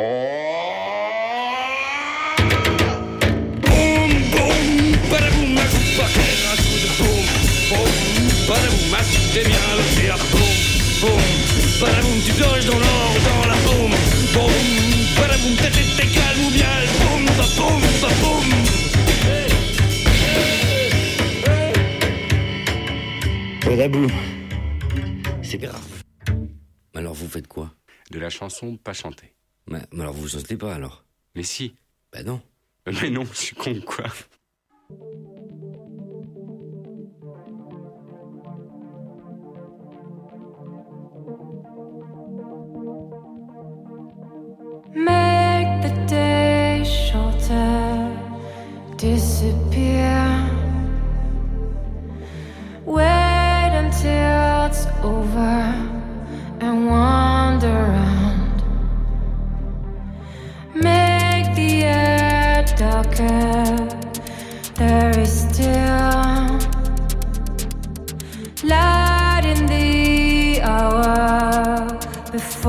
Boum, boum, badaboum, un coup par terre, un coup de boum, boum, badaboum, un coup t'es bien lancé à boum, boum, badaboum, tu pioches dans l'or, dans la boum, boum, badaboum, ta tête t'es calme ou bien boum, ba boum, ba boum. Badaboum. C'est grave. Mais alors vous faites quoi? De la chanson pas chantée. Mais, mais alors vous chantez pas alors? Mais si. Bah non. Mais non, je suis con quoi.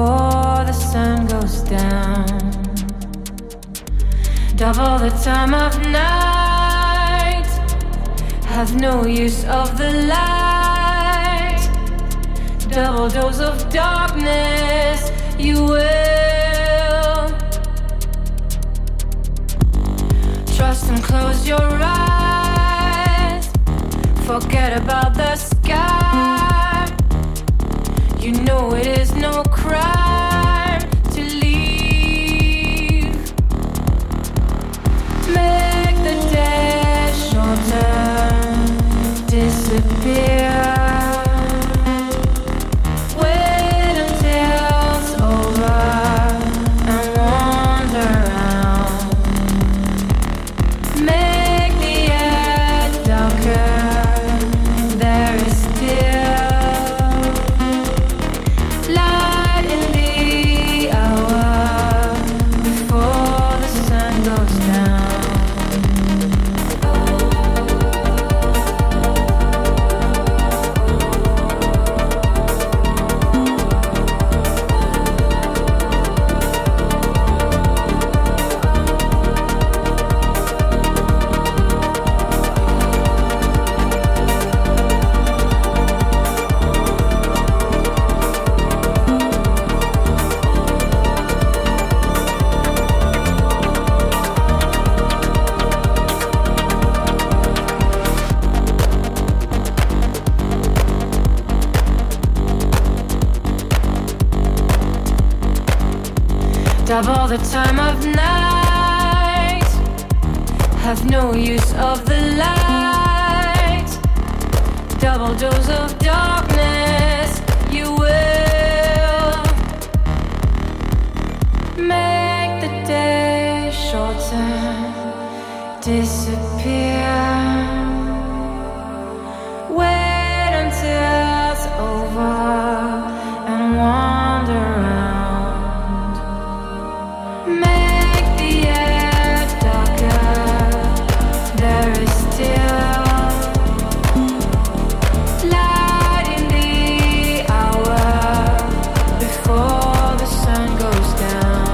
before the sun goes down. Double the time of night, have no use of the light. Double dose of darkness, you will. Trust and close your eyes, forget about the sky. You know it is no crime to leave. Make the day shorter, disappear. Wait until it's over and wander around. Make the air darker, there is still light in the hour before the sun goes down. Double the time of night, have no use of the light. Double dose of darkness, you will. Make the day shorter, disappear. Wait until it's over and wander around. Make the air darker, there is still light in the hour before the sun goes down.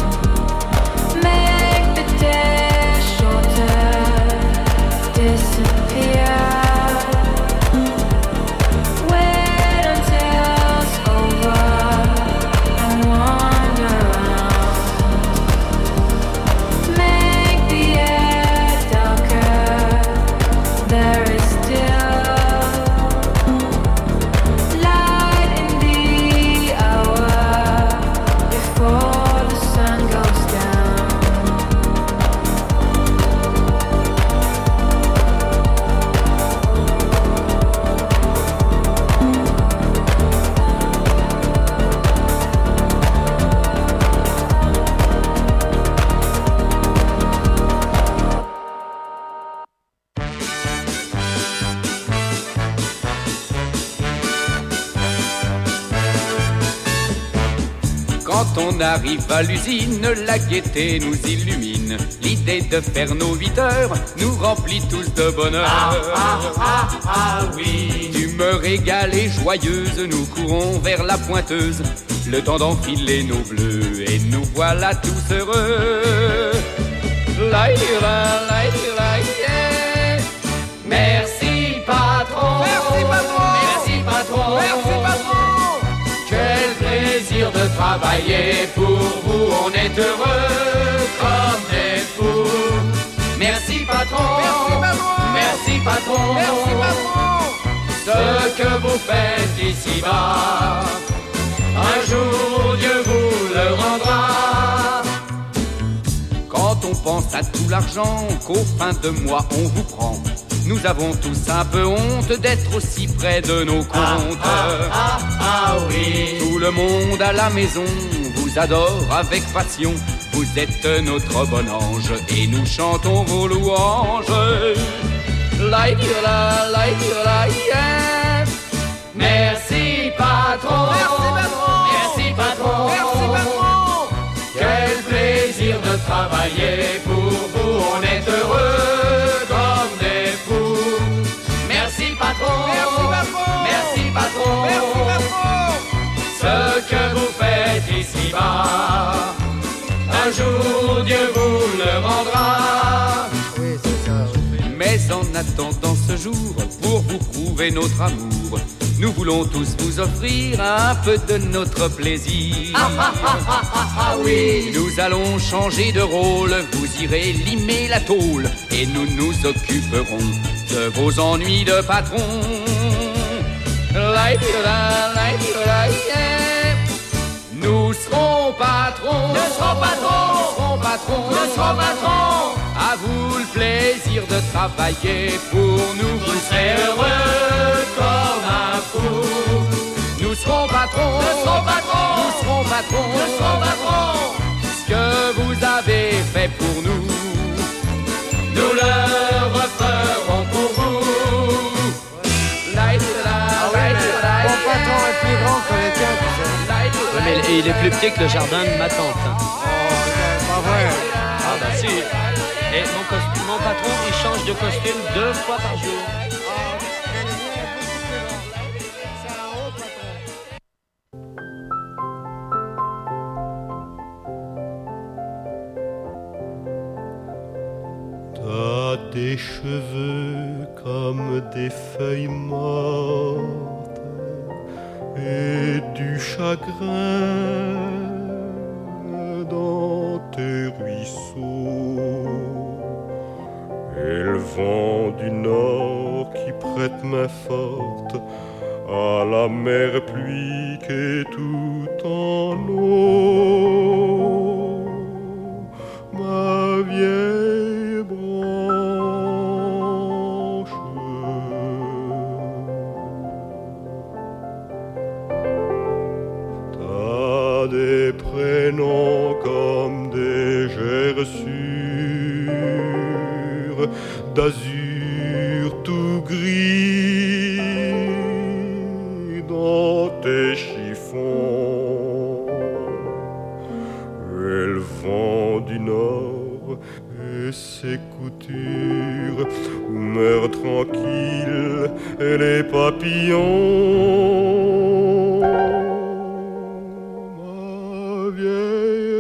Make the day shorter, disappear. Wait until it's over and wander around. Make the air darker, there is still light in the hour before the sun goes down. Quand on arrive à l'usine, la gaieté nous illumine. L'idée de faire nos huit heures nous remplit tous de bonheur. Ah, ah, ah, ah, oui. D'humeur égale et joyeuse, nous courons vers la pointeuse. Le temps d'enfiler nos bleus et nous voilà tous heureux. La, la, la, la, yeah. Merci patron. Merci patron. Merci patron. Merci patron. Quel plaisir de travailler pour vous, on est heureux comme des fous. Merci patron, merci patron, merci patron. Ce que vous faites ici-bas, un jour Dieu vous le rendra. Quand on pense à tout l'argent qu'au fin de mois on vous prend, nous avons tous un peu honte d'être aussi près de nos comptes. Ah, ah, ah, ah oui. Tout le monde à la maison vous adore avec passion. Vous êtes notre bon ange et nous chantons vos louanges. La, la, la, la, yeah. Merci patron. Merci patron. Merci patron. Merci patron. Quel plaisir de travailler pour vous, on est heureux comme des fous. Merci patron. Merci patron. Merci patron. Merci patron. Ce que vous faites jour pour vous prouver notre amour. Nous voulons tous vous offrir un peu de notre plaisir. Ah ah ah ah ah ah oui. Nous allons changer de rôle, vous irez limer la tôle et nous nous occuperons de vos ennuis de patron. Nous serons patrons, nous serons patrons, nous serons patrons, nous serons patrons. À vous le plaisir de travailler pour nous. Vous serez heureux comme un fou. Nous serons patrons, nous serons patrons, nous serons patrons, nous serons patrons. Ce que vous avez fait pour nous, nous le referons pour vous. Mon patron est plus grand que les tiens, tu sais. Ouais, mais il est plus petit que le jardin de ma tante. Oh, c'est pas vrai. Ah bah si. Et mon, costume, mon patron, il change de costume deux fois par jour. T'as des cheveux comme des feuilles mortes et du chagrin dans tes ruisseaux. Et le vent du nord qui prête main forte à la mer pluie qui est tout en eau. Ma vieille branche, t'as des prénoms comme des gerçures d'azur tout gris dans tes chiffons. Et le vent du nord et ses coutures où meurent tranquilles et les papillons. Ma vieille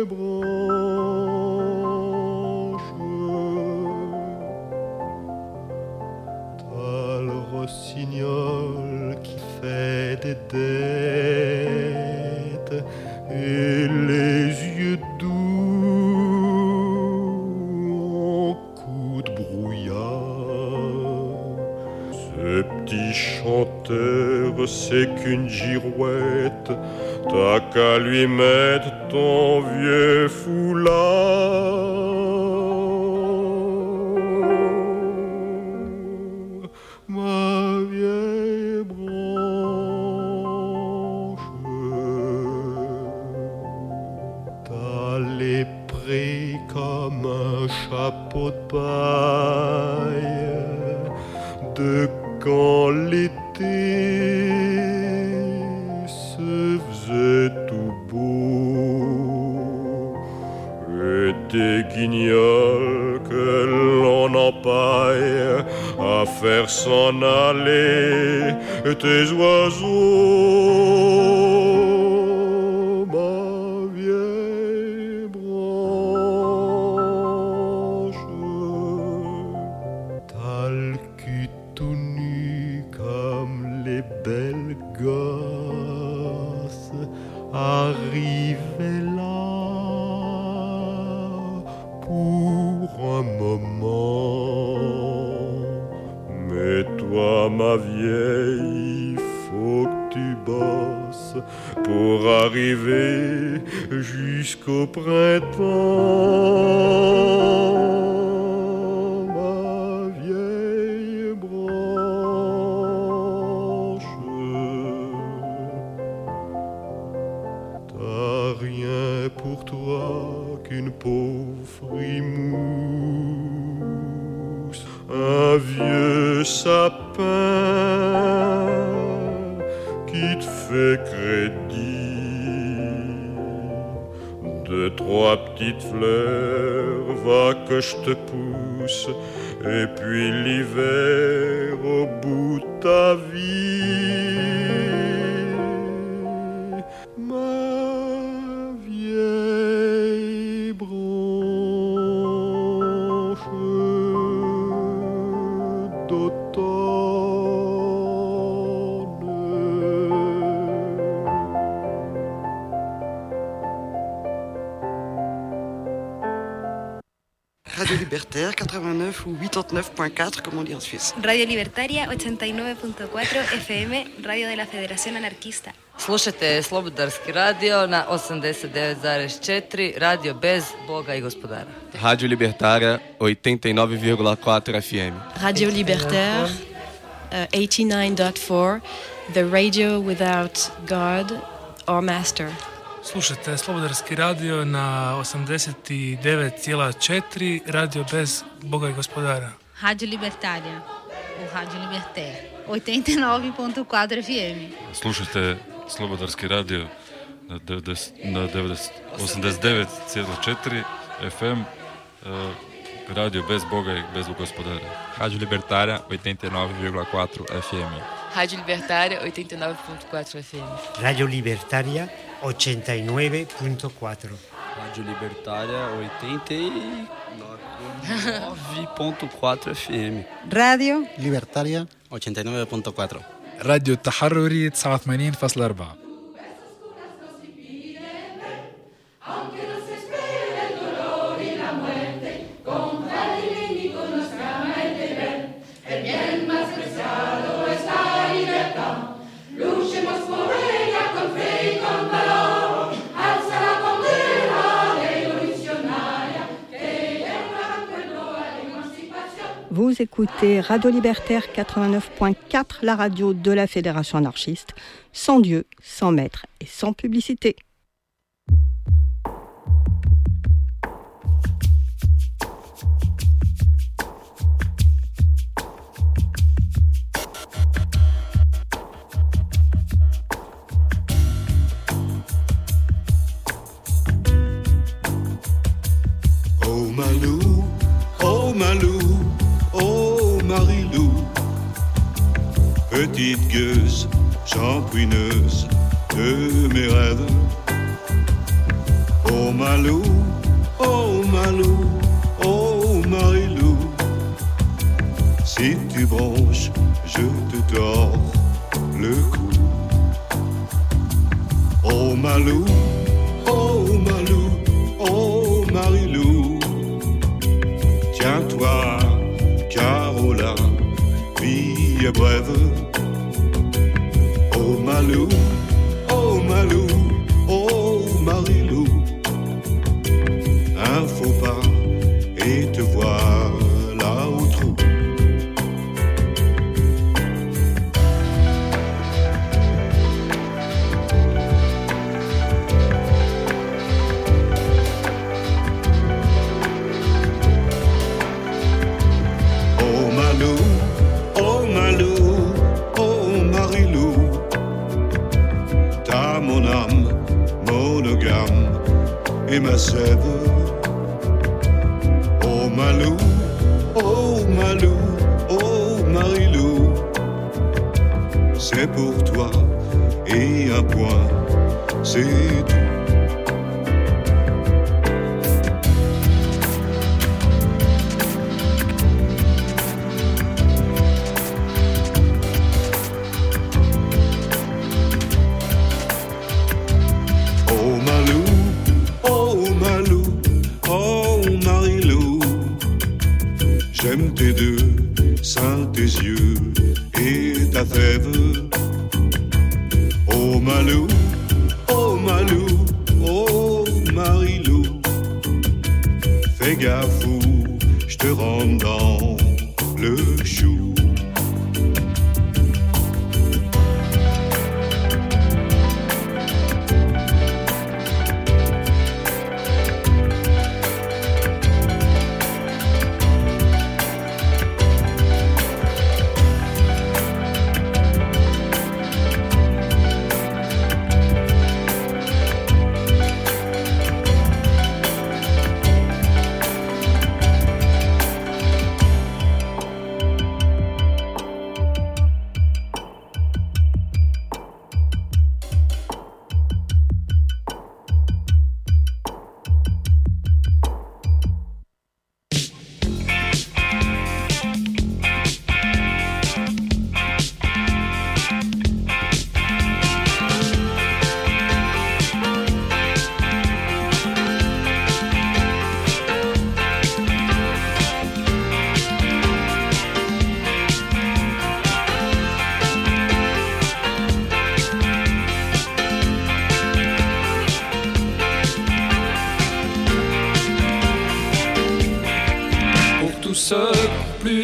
branche, t'as le rossignol qui fait des dettes et les yeux doux en coup de brouillard. Ce petit chanteur, c'est qu'une girouette, t'as qu'à lui mettre ton vieux foulard. Ma vieille branche, t'as les prés comme un chapeau de paille de quand l'été se faisait tout beau, et des guignols que l'on empaille à faire s'en aller tes oiseaux. Ma vieille branche, t'as le cul tout nu comme les belles gosses arrivées là pour un moment. Mais toi, ma vieille, faut que tu bosses pour arriver jusqu'au printemps. Ma vieille branche, t'as rien pour toi qu'une pauvre frimousse, un vieux sapin qui te fait crédit. Deux, trois petites fleurs, va que je te pousse, et puis l'hiver au bout de ta vie. Ma vieille branche d'automne, Radio Libertaire quatre-vingt-neuf ou quatre-vingt-neuf point quatre, comme on dit en Suisse. Radio Libertaria ochenta y nueve punto cuatro F M, Radio de la Federación Anarquista. Slušajte Slobodarski radio na osamdeset devet zarez četiri, radio bez Boga i gospodara. Rádio Libertária oitenta e nove vírgula quatro F M. Radio Libertaire uh, eighty-nine point four, the radio without God or master. Slušajte Slobodarski radio na osamdeset devet zarez četiri, radio bez Boga i gospodara. Rádio Libertária, ou Rádio Libertaire, oitenta e nove ponto quatro F M. Slušajte Slobodarski radio na, na osamdeset devet zarez četiri F M, uh, radio bez Boga i bez gospodara. Rádio Libertária oitenta e nove vírgula quatro F M. Rádio Libertária oitenta e nove ponto quatro F M. Radio Libertaria ochenta y nueve punto cuatro. Rádio Libertária oitenta e nove ponto quatro F M. Radio Libertaria ochenta y nueve punto cuatro. راديو التحرري تسعة وثمانين فاصلة أربعة. Vous écoutez Radio Libertaire quatre-vingt-neuf point quatre, la radio de la Fédération anarchiste, sans Dieu, sans maître et sans publicité. Oh Malou, oh Malou, oh Marilou, petite gueuse, champouineuse de mes rêves. Oh Malou, oh Malou, oh Marilou, si tu bronches, je te tords le cou. Oh Malou, oh Malou, oh Marilou, tiens-toi, Carola, vie est brève. Oh Malou, oh Malou, oh Marilou, un faux pas et te voilà au trou. Oh Malou, oh Marilou, t'as mon âme monogame et ma sève. Oh Malou, oh Malou, oh Marilou, c'est pour toi et un point, c'est tout. J'aime tes deux seins, tes yeux et ta fève. Oh Malou, oh Malou, oh Marilou, fais gaffe ou je te rentre dans le chou.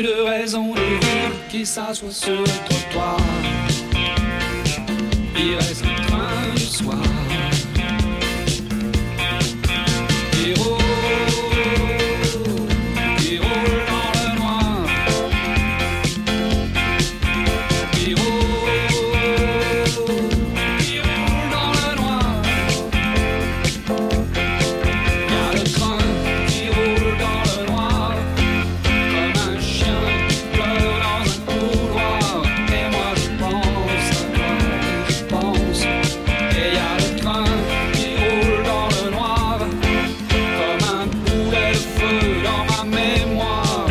de raison de vivre qui s'assoit sur le trottoir. Il reste le train du soir. Qui roule, qui roule dans le noir. Qui roule, qui roule dans le noir. Y a le train qui roule dans le noir, comme un chien qui pleure dans un couloir. Et moi je pense à toi, je pense. Et y a le train qui roule dans le noir, comme un boulet de feu dans ma mémoire.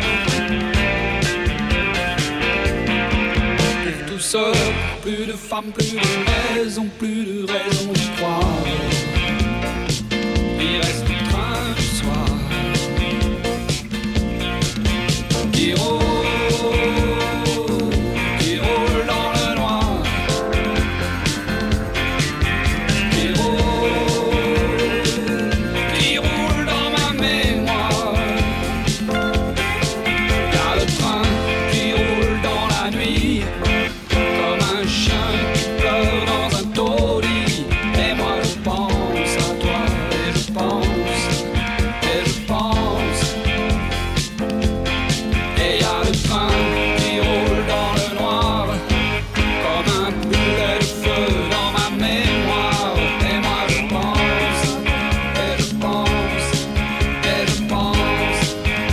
Pour tout seul, plus de femmes, plus de maisons, plus de raisons d'y croire. Il reste le train du soir. Qui roule, qui roule dans le noir. Qui roule, qui roule dans ma mémoire. Y a le train qui roule dans la nuit, comme un chien qui pleure dans un taudis. Et moi je pense à toi, et je pense, et je pense. Et y a le train qui roule dans le noir, comme un boulet de feu dans ma mémoire. Et moi je pense, et je pense, et je pense.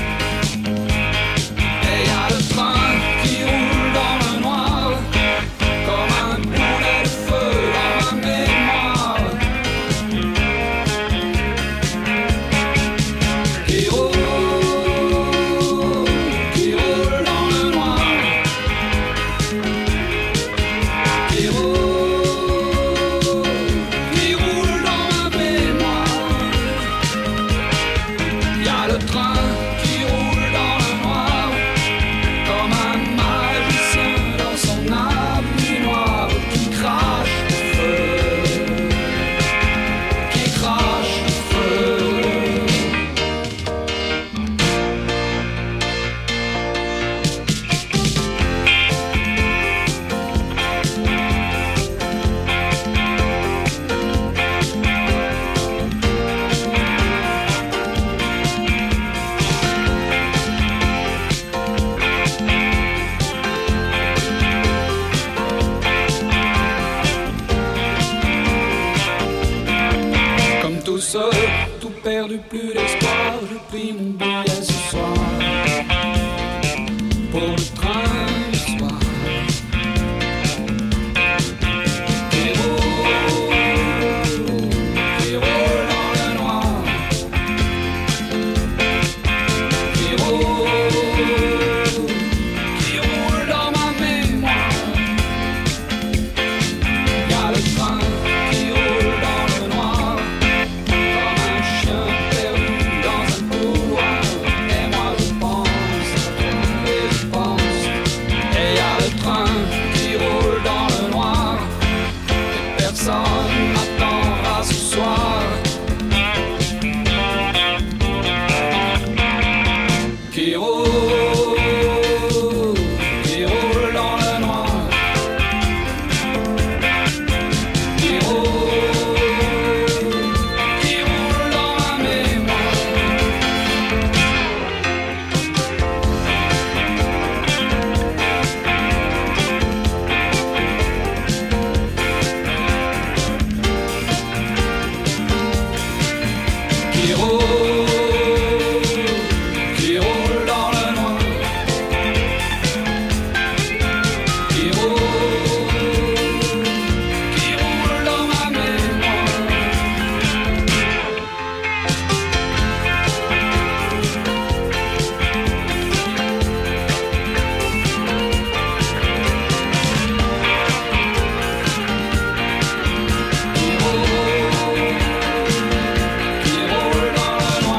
Et y a le train qui roule dans le noir, comme un boulet de feu dans ma mémoire. Qui roule, qui roule dans le noir. Qui roule, qui roule dans ma mémoire. Y a le train qui roule dans le noir, comme un magicien dans son habit noir, qui crache le feu, qui crache le feu. Comme tout seul, tout perdu, plus d'espoir, je prie mon billet ce soir pour le train du soir. Qui roule, qui roule dans le noir. Qui roule, qui roule dans ma mémoire. Y a le train qui roule dans le noir, comme un chien perdu dans un couloir. Et moi je pense à toi, et je pense. Et y a le train qui roule dans le noir, et personne m'attendra ce soir. Qui roule, qui roule dans le noir. Qui roule, qui roule dans ma mémoire. Qui roule, qui roule dans le noir. Qui roule, qui roule dans ma mémoire. Qui roule, qui roule dans le noir.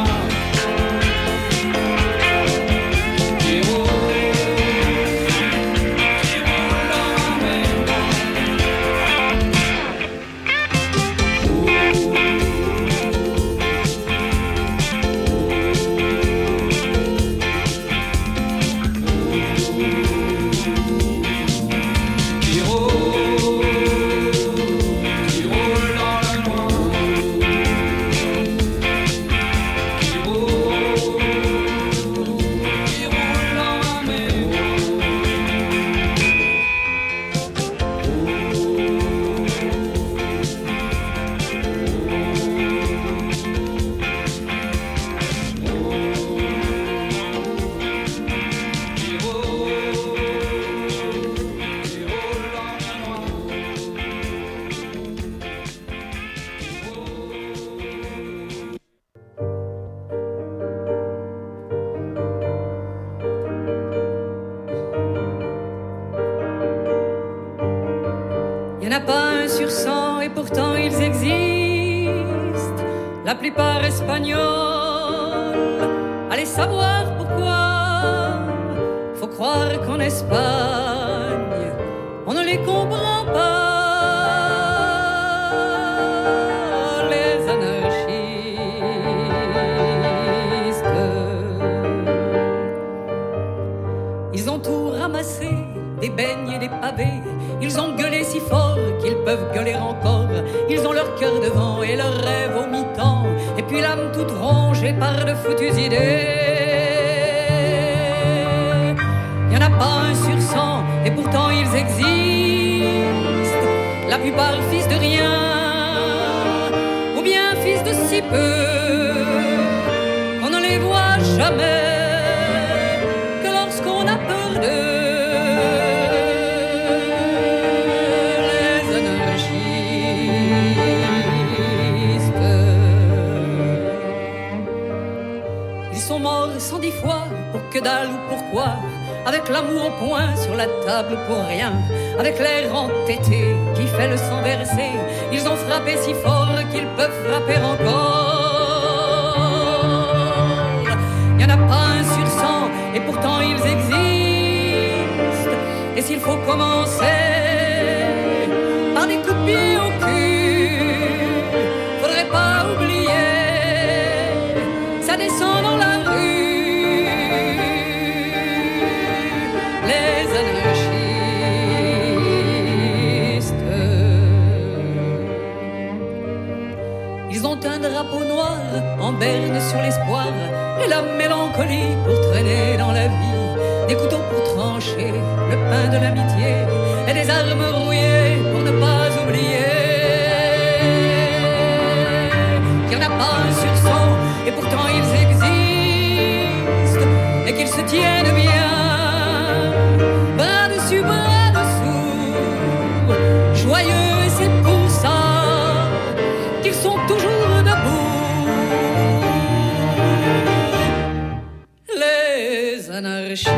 n'y en a pas un sur cent et pourtant ils existent, la plupart espagnols. Allez savoir pourquoi, faut croire qu'en Espagne, on ne les comprend pas. Des beignes et des pavés, ils ont gueulé si fort qu'ils peuvent gueuler encore. Ils ont leur cœur devant et leur rêve au mi-temps, et puis l'âme toute rongée par de foutues idées. Y en a pas un sur cent, et pourtant ils existent, la plupart fils de rien, ou bien fils de si peu, qu'on ne les voit jamais, que lorsqu'on a peur d'eux. Cent dix fois, pour que dalle ou pourquoi, avec l'amour au point sur la table pour rien, avec l'air entêté qui fait le sang verser, ils ont frappé si fort qu'ils peuvent frapper encore. Il n'y en a pas un sur cent, et pourtant ils existent. Et s'il faut commencer par des coups de pied au cul, faudrait pas oublier, ça descend dans la rue. Un drapeau noir en berne sur l'espoir et la mélancolie pour traîner dans la vie, des couteaux pour trancher le pain de l'amitié et des armes rouillées pour ne pas oublier. Il n'y en a pas un sur cent et pourtant ils existent et qu'ils se tiennent bien, bras dessus, bras dessous, joyeux, et c'est pour ça qu'ils sont toujours anarchistes.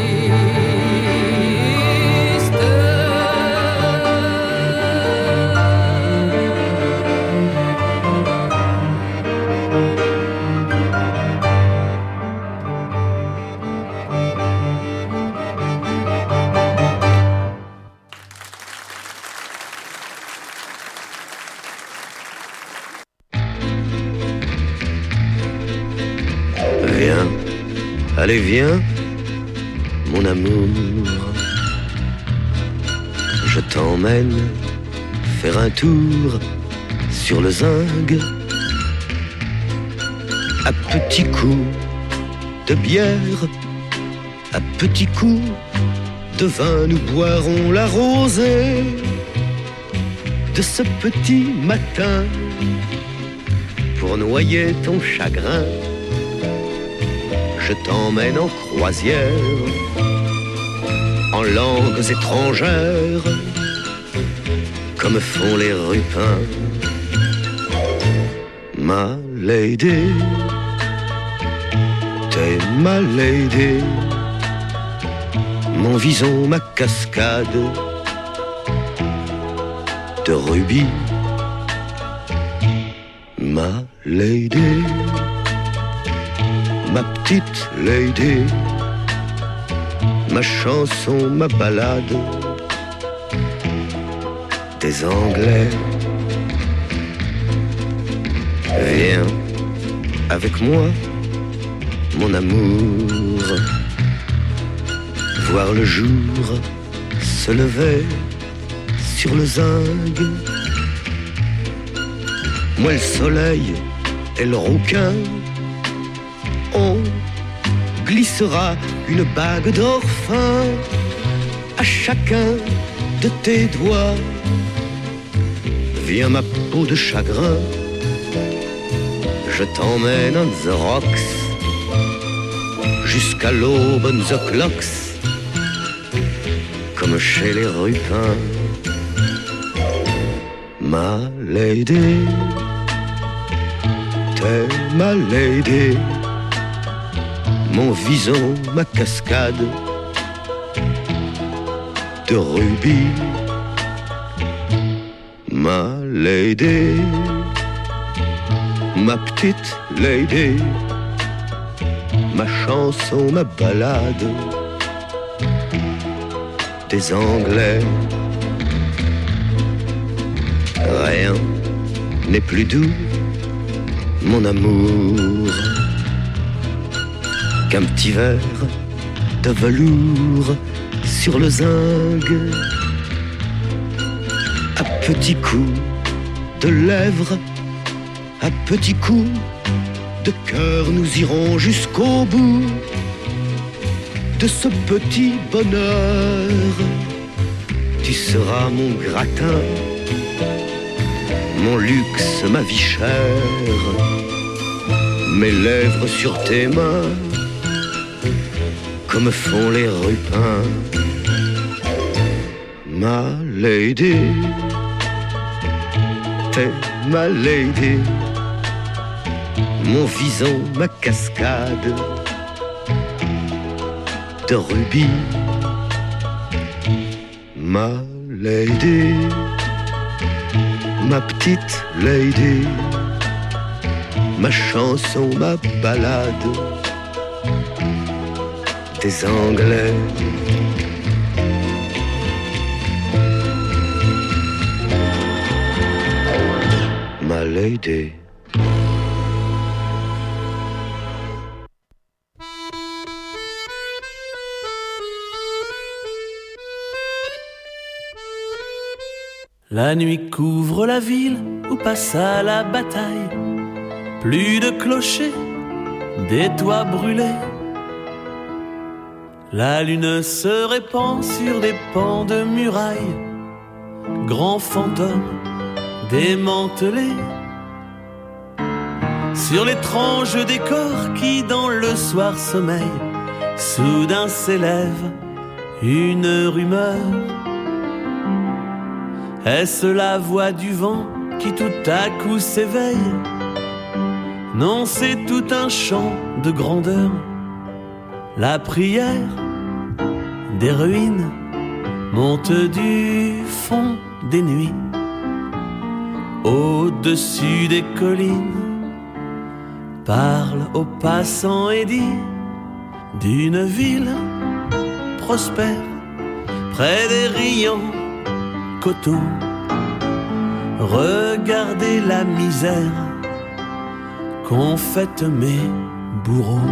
Viens, allez viens, mon amour, je t'emmène faire un tour sur le zinc. À petits coups de bière, à petits coups de vin, nous boirons la rosée de ce petit matin pour noyer ton chagrin. Je t'emmène en croisière, en langues étrangères, comme font les rupins. Ma lady, t'es ma lady, mon vison, ma cascade de rubis. Ma lady, ma petite lady, ma chanson, ma ballade des Anglais. Viens avec moi, mon amour, voir le jour se lever sur le zinc. Moi le soleil et le rouquin, on glissera une bague d'or fin à chacun de tes doigts. Viens ma peau de chagrin, je t'emmène on the rocks jusqu'à l'aube on the clocks, comme chez les rupins. Ma lady, t'es ma lady, mon vison, ma cascade de rubis. Ma lady, ma petite lady, ma chanson, ma ballade des Anglais. Rien n'est plus doux, mon amour, qu'un petit verre de velours sur le zinc. À petits coups de lèvres, à petits coups de cœur, nous irons jusqu'au bout de ce petit bonheur. Tu seras mon gratin, mon luxe, ma vie chère, mes lèvres sur tes mains, comme font les rupins. Ma lady, t'es ma lady, mon vison, ma cascade de rubis. Ma lady, ma petite lady, ma chanson, ma ballade des Anglais. Ma lady. La nuit couvre la ville où passa la bataille. Plus de clochers, des toits brûlés. La lune se répand sur des pans de murailles. Grands fantômes démantelés. Sur l'étrange décor qui dans le soir sommeille, soudain s'élève une rumeur. Est-ce la voix du vent qui tout à coup s'éveille? Non, c'est tout un chant de grandeur. La prière des ruines monte du fond des nuits. Au-dessus des collines, parle aux passants et dit d'une ville prospère près des riants coteaux. Regardez la misère qu'ont faite mes bourreaux.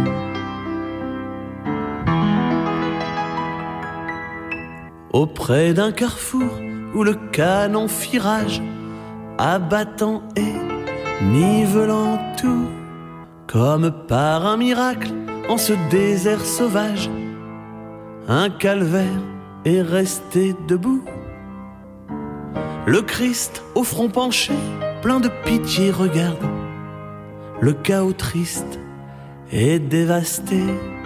Auprès d'un carrefour où le canon fit rage, abattant et nivelant tout, comme par un miracle en ce désert sauvage, un calvaire est resté debout. Le Christ au front penché, plein de pitié regarde le chaos triste et dévasté.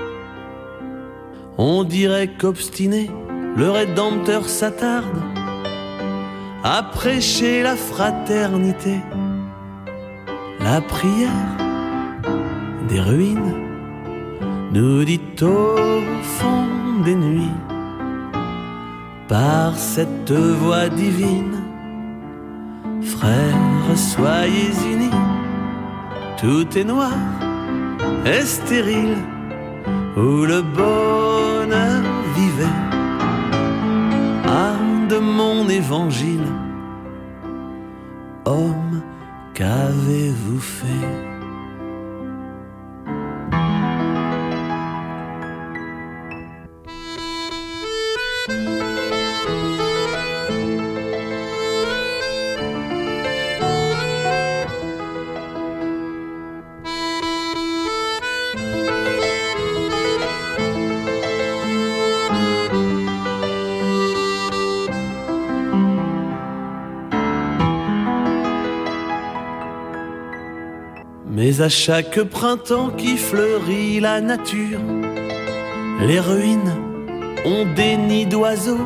On dirait qu'obstiné, le Rédempteur s'attarde à prêcher la fraternité. La prière des ruines nous dit au fond des nuits, par cette voix divine, frères, soyez unis. Tout est noir et stérile où le bonheur vivait. Âme de mon évangile, homme, qu'avez-vous fait? Mais à chaque printemps qui fleurit la nature, les ruines ont des nids d'oiseaux.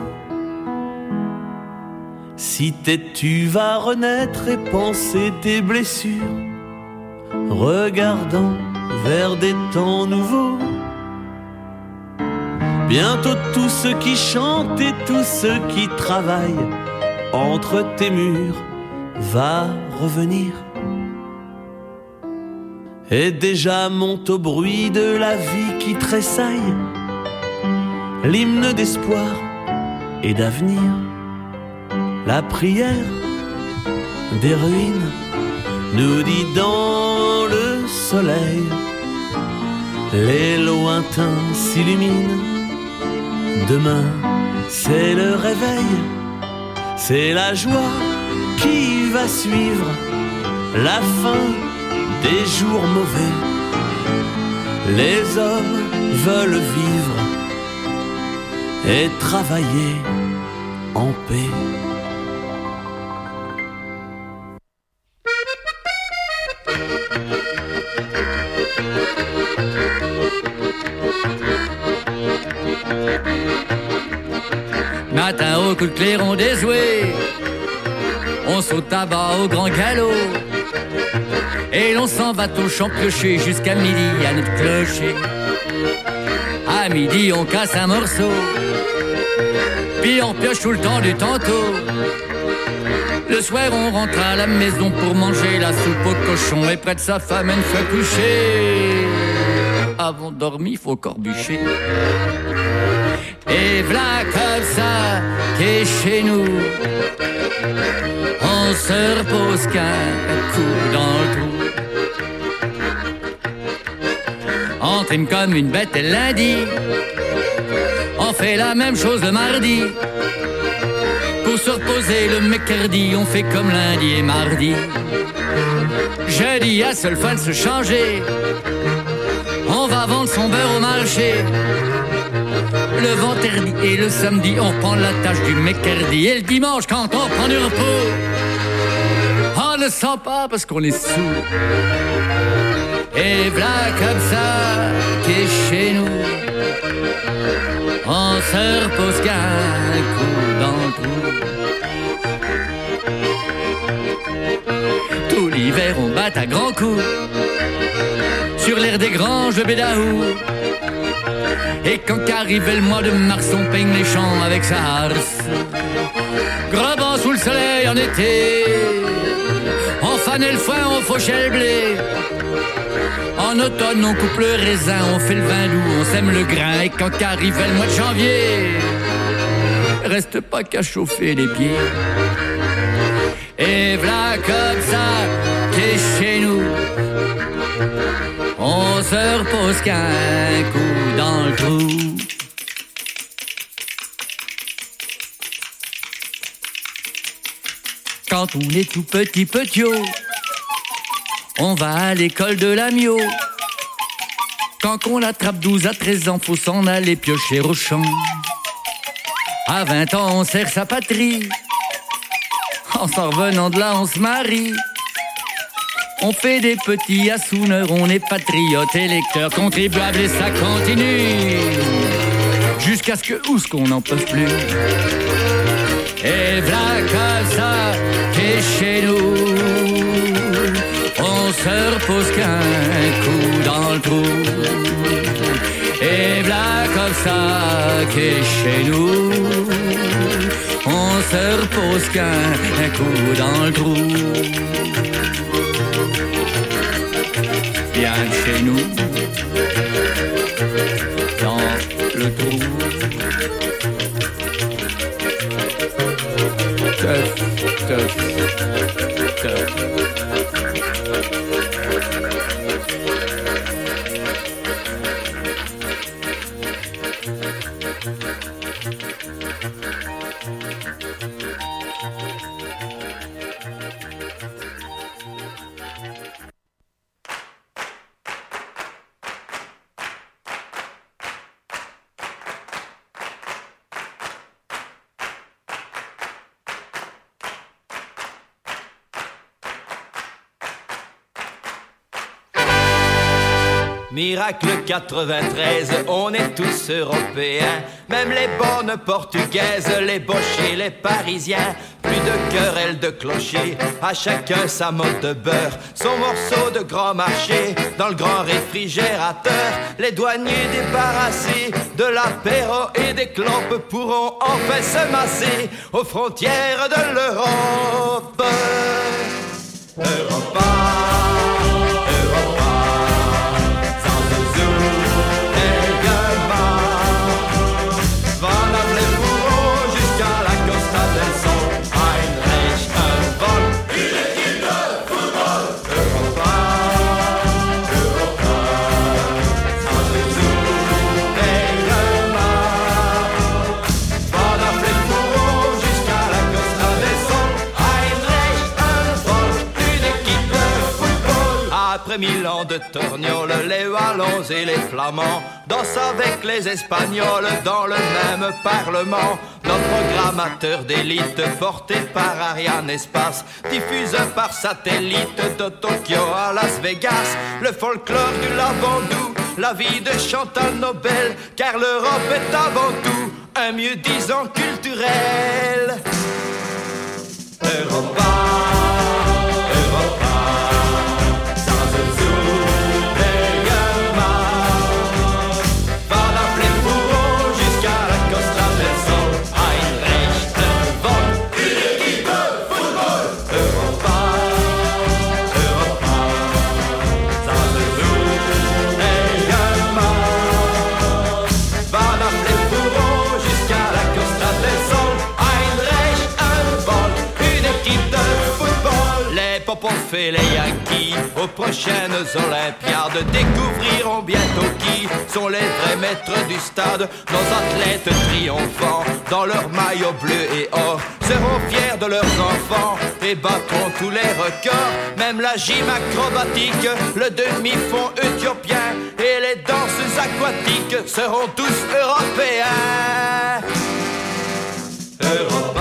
Si têtu va renaître et penser tes blessures, regardant vers des temps nouveaux. Bientôt tous ceux qui chantent et tous ceux qui travaillent entre tes murs va revenir. Et déjà monte au bruit de la vie qui tressaille l'hymne d'espoir et d'avenir, la prière des ruines nous dit dans le soleil, les lointains s'illuminent. Demain, c'est le réveil, c'est la joie qui va suivre la fin des jours mauvais. Les hommes veulent vivre et travailler en paix. Matin au coup de clairon déjoué, on saute à bas au grand galop, et l'on s'en va au champ piocher jusqu'à midi à notre clocher. À midi on casse un morceau, puis on pioche tout le temps du tantôt. Le soir on rentre à la maison pour manger la soupe au cochon, et près de sa femme une fois couché, avant de dormir faut corbucher. Et v'là comme ça qu'est chez nous, on se repose qu'un coup dans le trou. On trime comme une bête le lundi, on fait la même chose le mardi. Pour se reposer le mercredi, on fait comme lundi et mardi. Jeudi, à seul fin de se changer, on va vendre son beurre au marché. Le vendredi et le samedi, on reprend la tâche du mercredi. Et le dimanche, quand on prend du repos, on ne sent pas parce qu'on est sourd. Et v'là comme ça qu'est chez nous, on se repose qu'un coup dans le trou. Tout l'hiver, on bat à grands coups sur l'air des granges de Bédaou. Et quand qu'arrivait le mois de mars, on peigne les champs avec sa harse. Grabant sous le soleil en été, on fanait le foin, on fauchait le blé. En automne, on coupe le raisin, on fait le vin doux, on sème le grain. Et quand qu'arrivait le mois de janvier, reste pas qu'à chauffer les pieds. Et v'là comme ça qu'est chez nous, on se repose qu'un coup dans le trou. Quand on est tout petit petiot, on va à l'école de la Mio. Quand on attrape douze à treize ans, faut s'en aller piocher au champ. À vingt ans, on sert sa patrie. En s'en revenant de là, on se marie. On fait des petits assouneurs, on est patriotes, électeurs, contribuables et ça continue jusqu'à ce que oust qu'on n'en peut plus. Et v'là comme ça qu'est chez nous, on se repose qu'un coup dans le trou. Et v'là comme ça qu'est chez nous, on se repose qu'un coup dans le trou. Bien chez nous, dans le trou. Teuf, teuf, teuf. Miracle quatre-vingt-treize, on est tous européens, même les bonnes portugaises, les bochers, les parisiens. Plus de querelles de clochers, à chacun sa mode de beurre, son morceau de grand marché, dans le grand réfrigérateur, les douaniers débarrassés de l'apéro et des clopes pourront enfin se masser aux frontières de l'Europe. Europa. Après mille ans de torgnoles, les Wallons et les Flamands dansent avec les Espagnols dans le même parlement. Notre programmateur d'élite, porté par Ariane Espace, diffuse par satellite de Tokyo à Las Vegas le folklore du Lavandou, la vie de Chantal Nobel, car l'Europe est avant tout un mieux-disant culturel. Europa. On fait les Yankees aux prochaines Olympiades, découvriront bientôt qui sont les vrais maîtres du stade. Nos athlètes triomphants dans leur maillot bleu et or seront fiers de leurs enfants et battront tous les records, même la gym acrobatique, le demi-fond éthiopien et les danses aquatiques seront tous européens. Europa.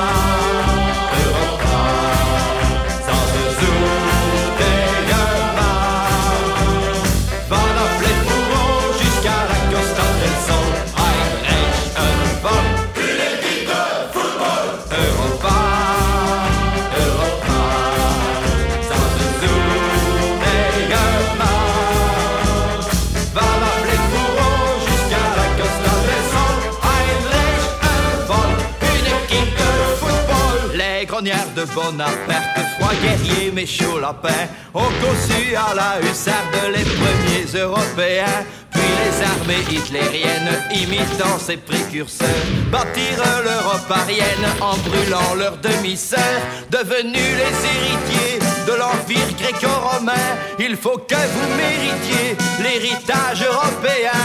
De Bonaparte, froid guerrier mais chaud lapin, ont conçu à la hussarde les premiers Européens. Puis les armées hitlériennes, imitant ses précurseurs, bâtirent l'Europe arienne en brûlant leurs demi-sœurs. Devenus les héritiers de l'Empire gréco-romain, il faut que vous méritiez l'héritage européen.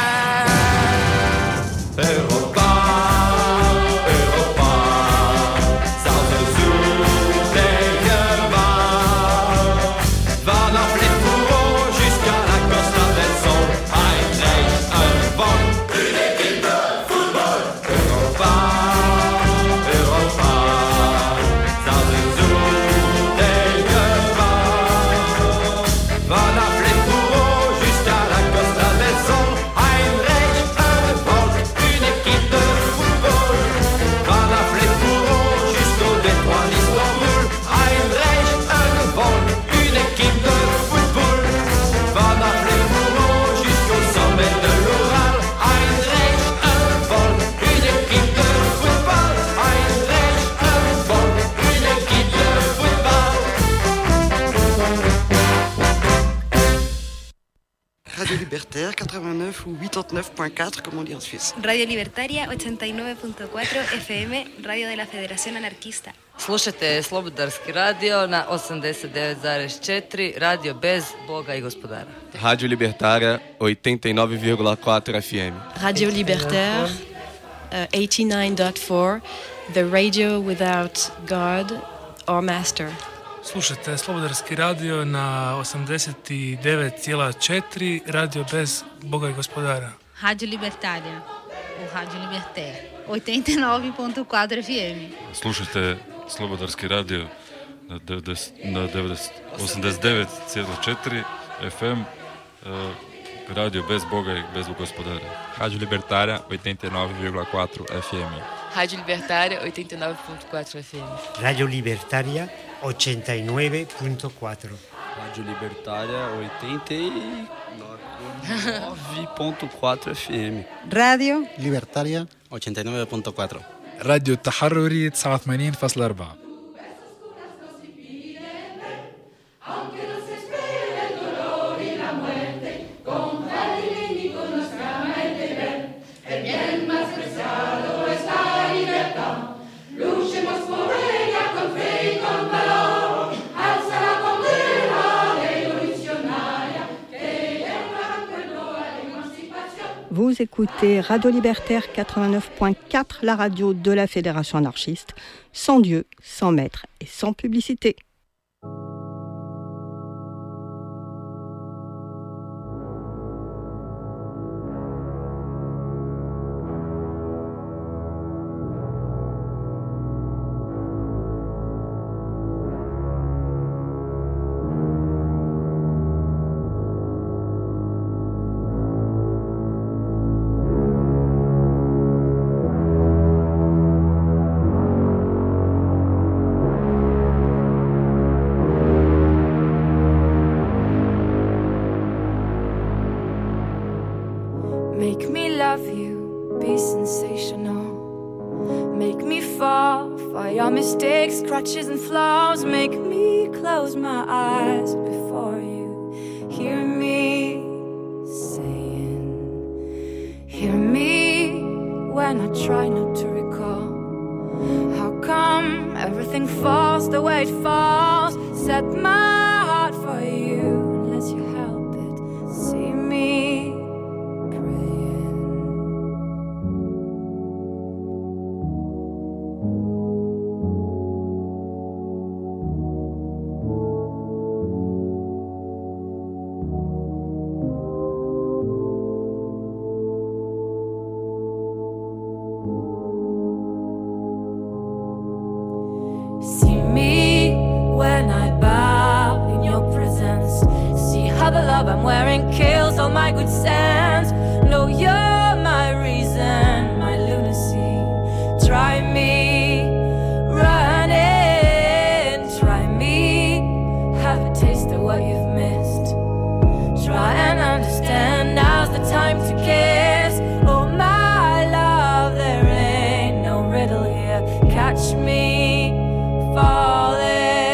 Europa. Libertaire quatre-vingt-neuf ou quatre-vingt-neuf point quatre, comme on dit en Suisse. Radio Libertaria ochenta y nueve punto cuatro F M, radio de la Federación Anarquista. Slušajte Slobodarski radio na osamdeset devet zarez četiri, radio bez Boga i gospodara. Rádio Libertária oitenta e nove vírgula quatro F M. Radio Libertaire uh, eighty-nine point four, the radio without God or master. Slušajte Slobodarski radio na osamdeset devet zarez četiri, radio bez Boga i gospodara. Rádio Libertária, ou Rádio Libertaire, oitenta e nove ponto quatro F M. Slušajte Slobodarski radio na, na osamdeset devet zarez četiri F M, uh, radio bez Boga i bez gospodara. Rádio Libertária oitenta e nove vírgula quatro F M. Rádio Libertária oitenta e nove ponto quatro F M. Radio Libertaria oitenta e nove ponto quatro. Rádio Libertária oitenta e nove ponto quatro F M. Radio Libertaria oitenta e nove ponto quatro. راديو التحرري تسعة وثمانين فاصلة أربعة. Vous écoutez Radio Libertaire quatre-vingt-neuf point quatre, la radio de la Fédération anarchiste, sans Dieu, sans maître et sans publicité. Make me love you, be sensational. Make me fall for your mistakes, scratches and flaws. Make me close my eyes before you hear me saying, hear me when I try not to recall. How come everything falls the way it falls? Set my heart for you unless you help it. See me I'm wearing kills all my good sense. No, you're my reason, my lunacy. Try me, run in. Try me, have a taste of what you've missed. Try and understand, now's the time to kiss. Oh my love, there ain't no riddle here. Catch me falling.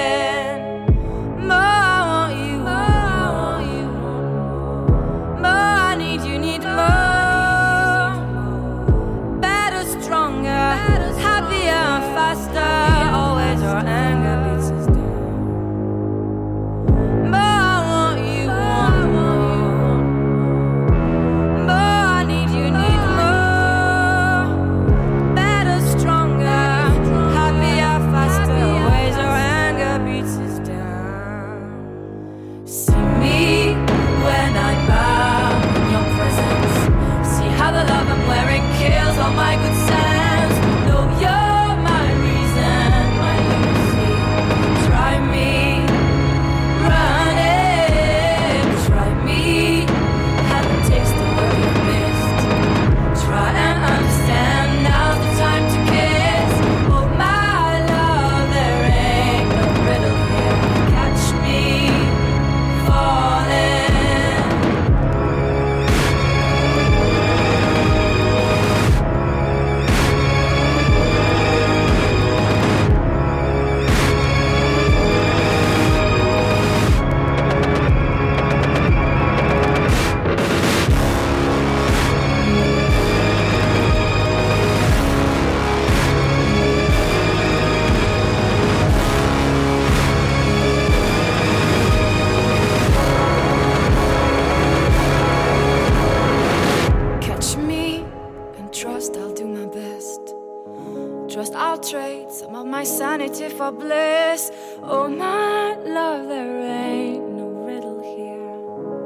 For bliss, oh my love, there ain't no riddle here.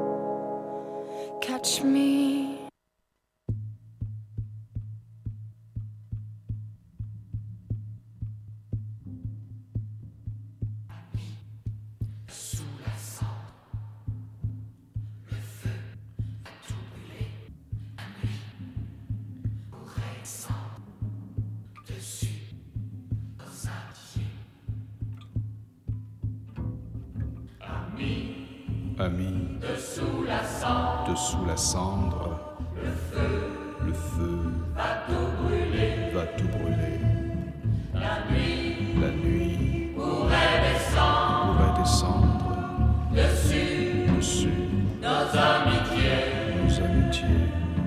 Catch me. Amis, dessous la cendre, dessous la cendre, le feu, le feu va tout brûler, va tout brûler. La nuit, la nuit pourrait descendre, pourrait descendre dessus, dessus nos amitiés, nos amitiés.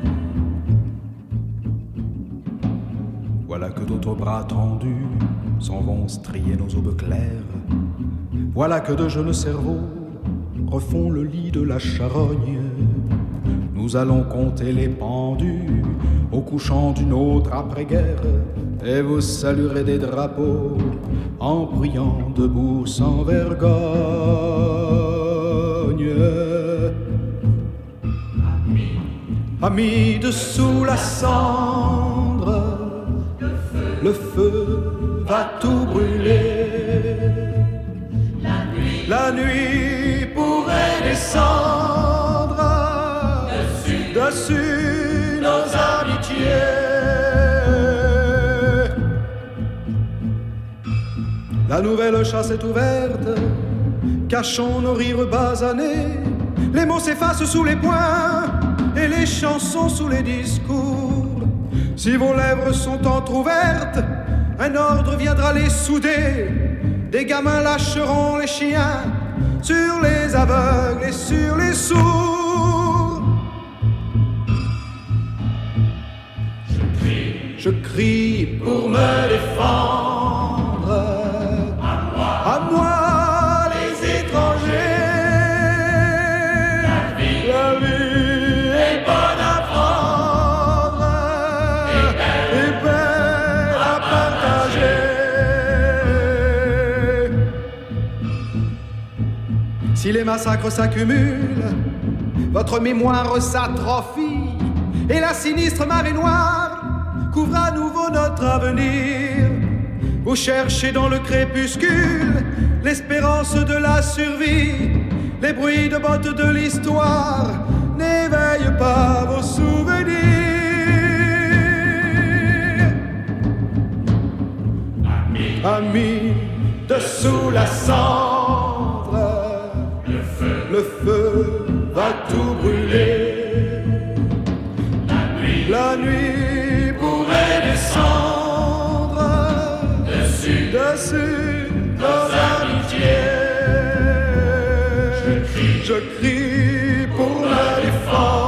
Voilà que d'autres bras tendus s'en vont strier nos aubes claires. Voilà que de jeunes cerveaux refont le lit de la charogne. Nous allons compter les pendus au couchant d'une autre après-guerre, et vous saluerez des drapeaux en priant debout sans vergogne. Amis, amis dessous la cendre, le feu, le feu va tout brûler. La nuit, la nuit pourrait descendre dessus, dessus nos amitiés. La nouvelle chasse est ouverte, cachons nos rires basanés. Les mots s'effacent sous les poings et les chansons sous les discours. Si vos lèvres sont entr'ouvertes, un ordre viendra les souder. Des gamins lâcheront les chiens sur les aveugles et sur les sourds. Je crie, je crie pour me défendre. À moi, à moi les étrangers. La vie, la vie est bonne à prendre et belle, et belle à partager. Si les massacres s'accumulent, votre mémoire s'atrophie et la sinistre marée noire couvre à nouveau notre avenir. Vous cherchez dans le crépuscule l'espérance de la survie. Les bruits de bottes de l'histoire n'éveillent pas vos souvenirs. Amis, amis, dessous la cendre, le feu, le feu va tout brûler. La nuit, la nuit pourrait descendre dessus, dessus nos amitiés. Je crie, je crie pour la défendre.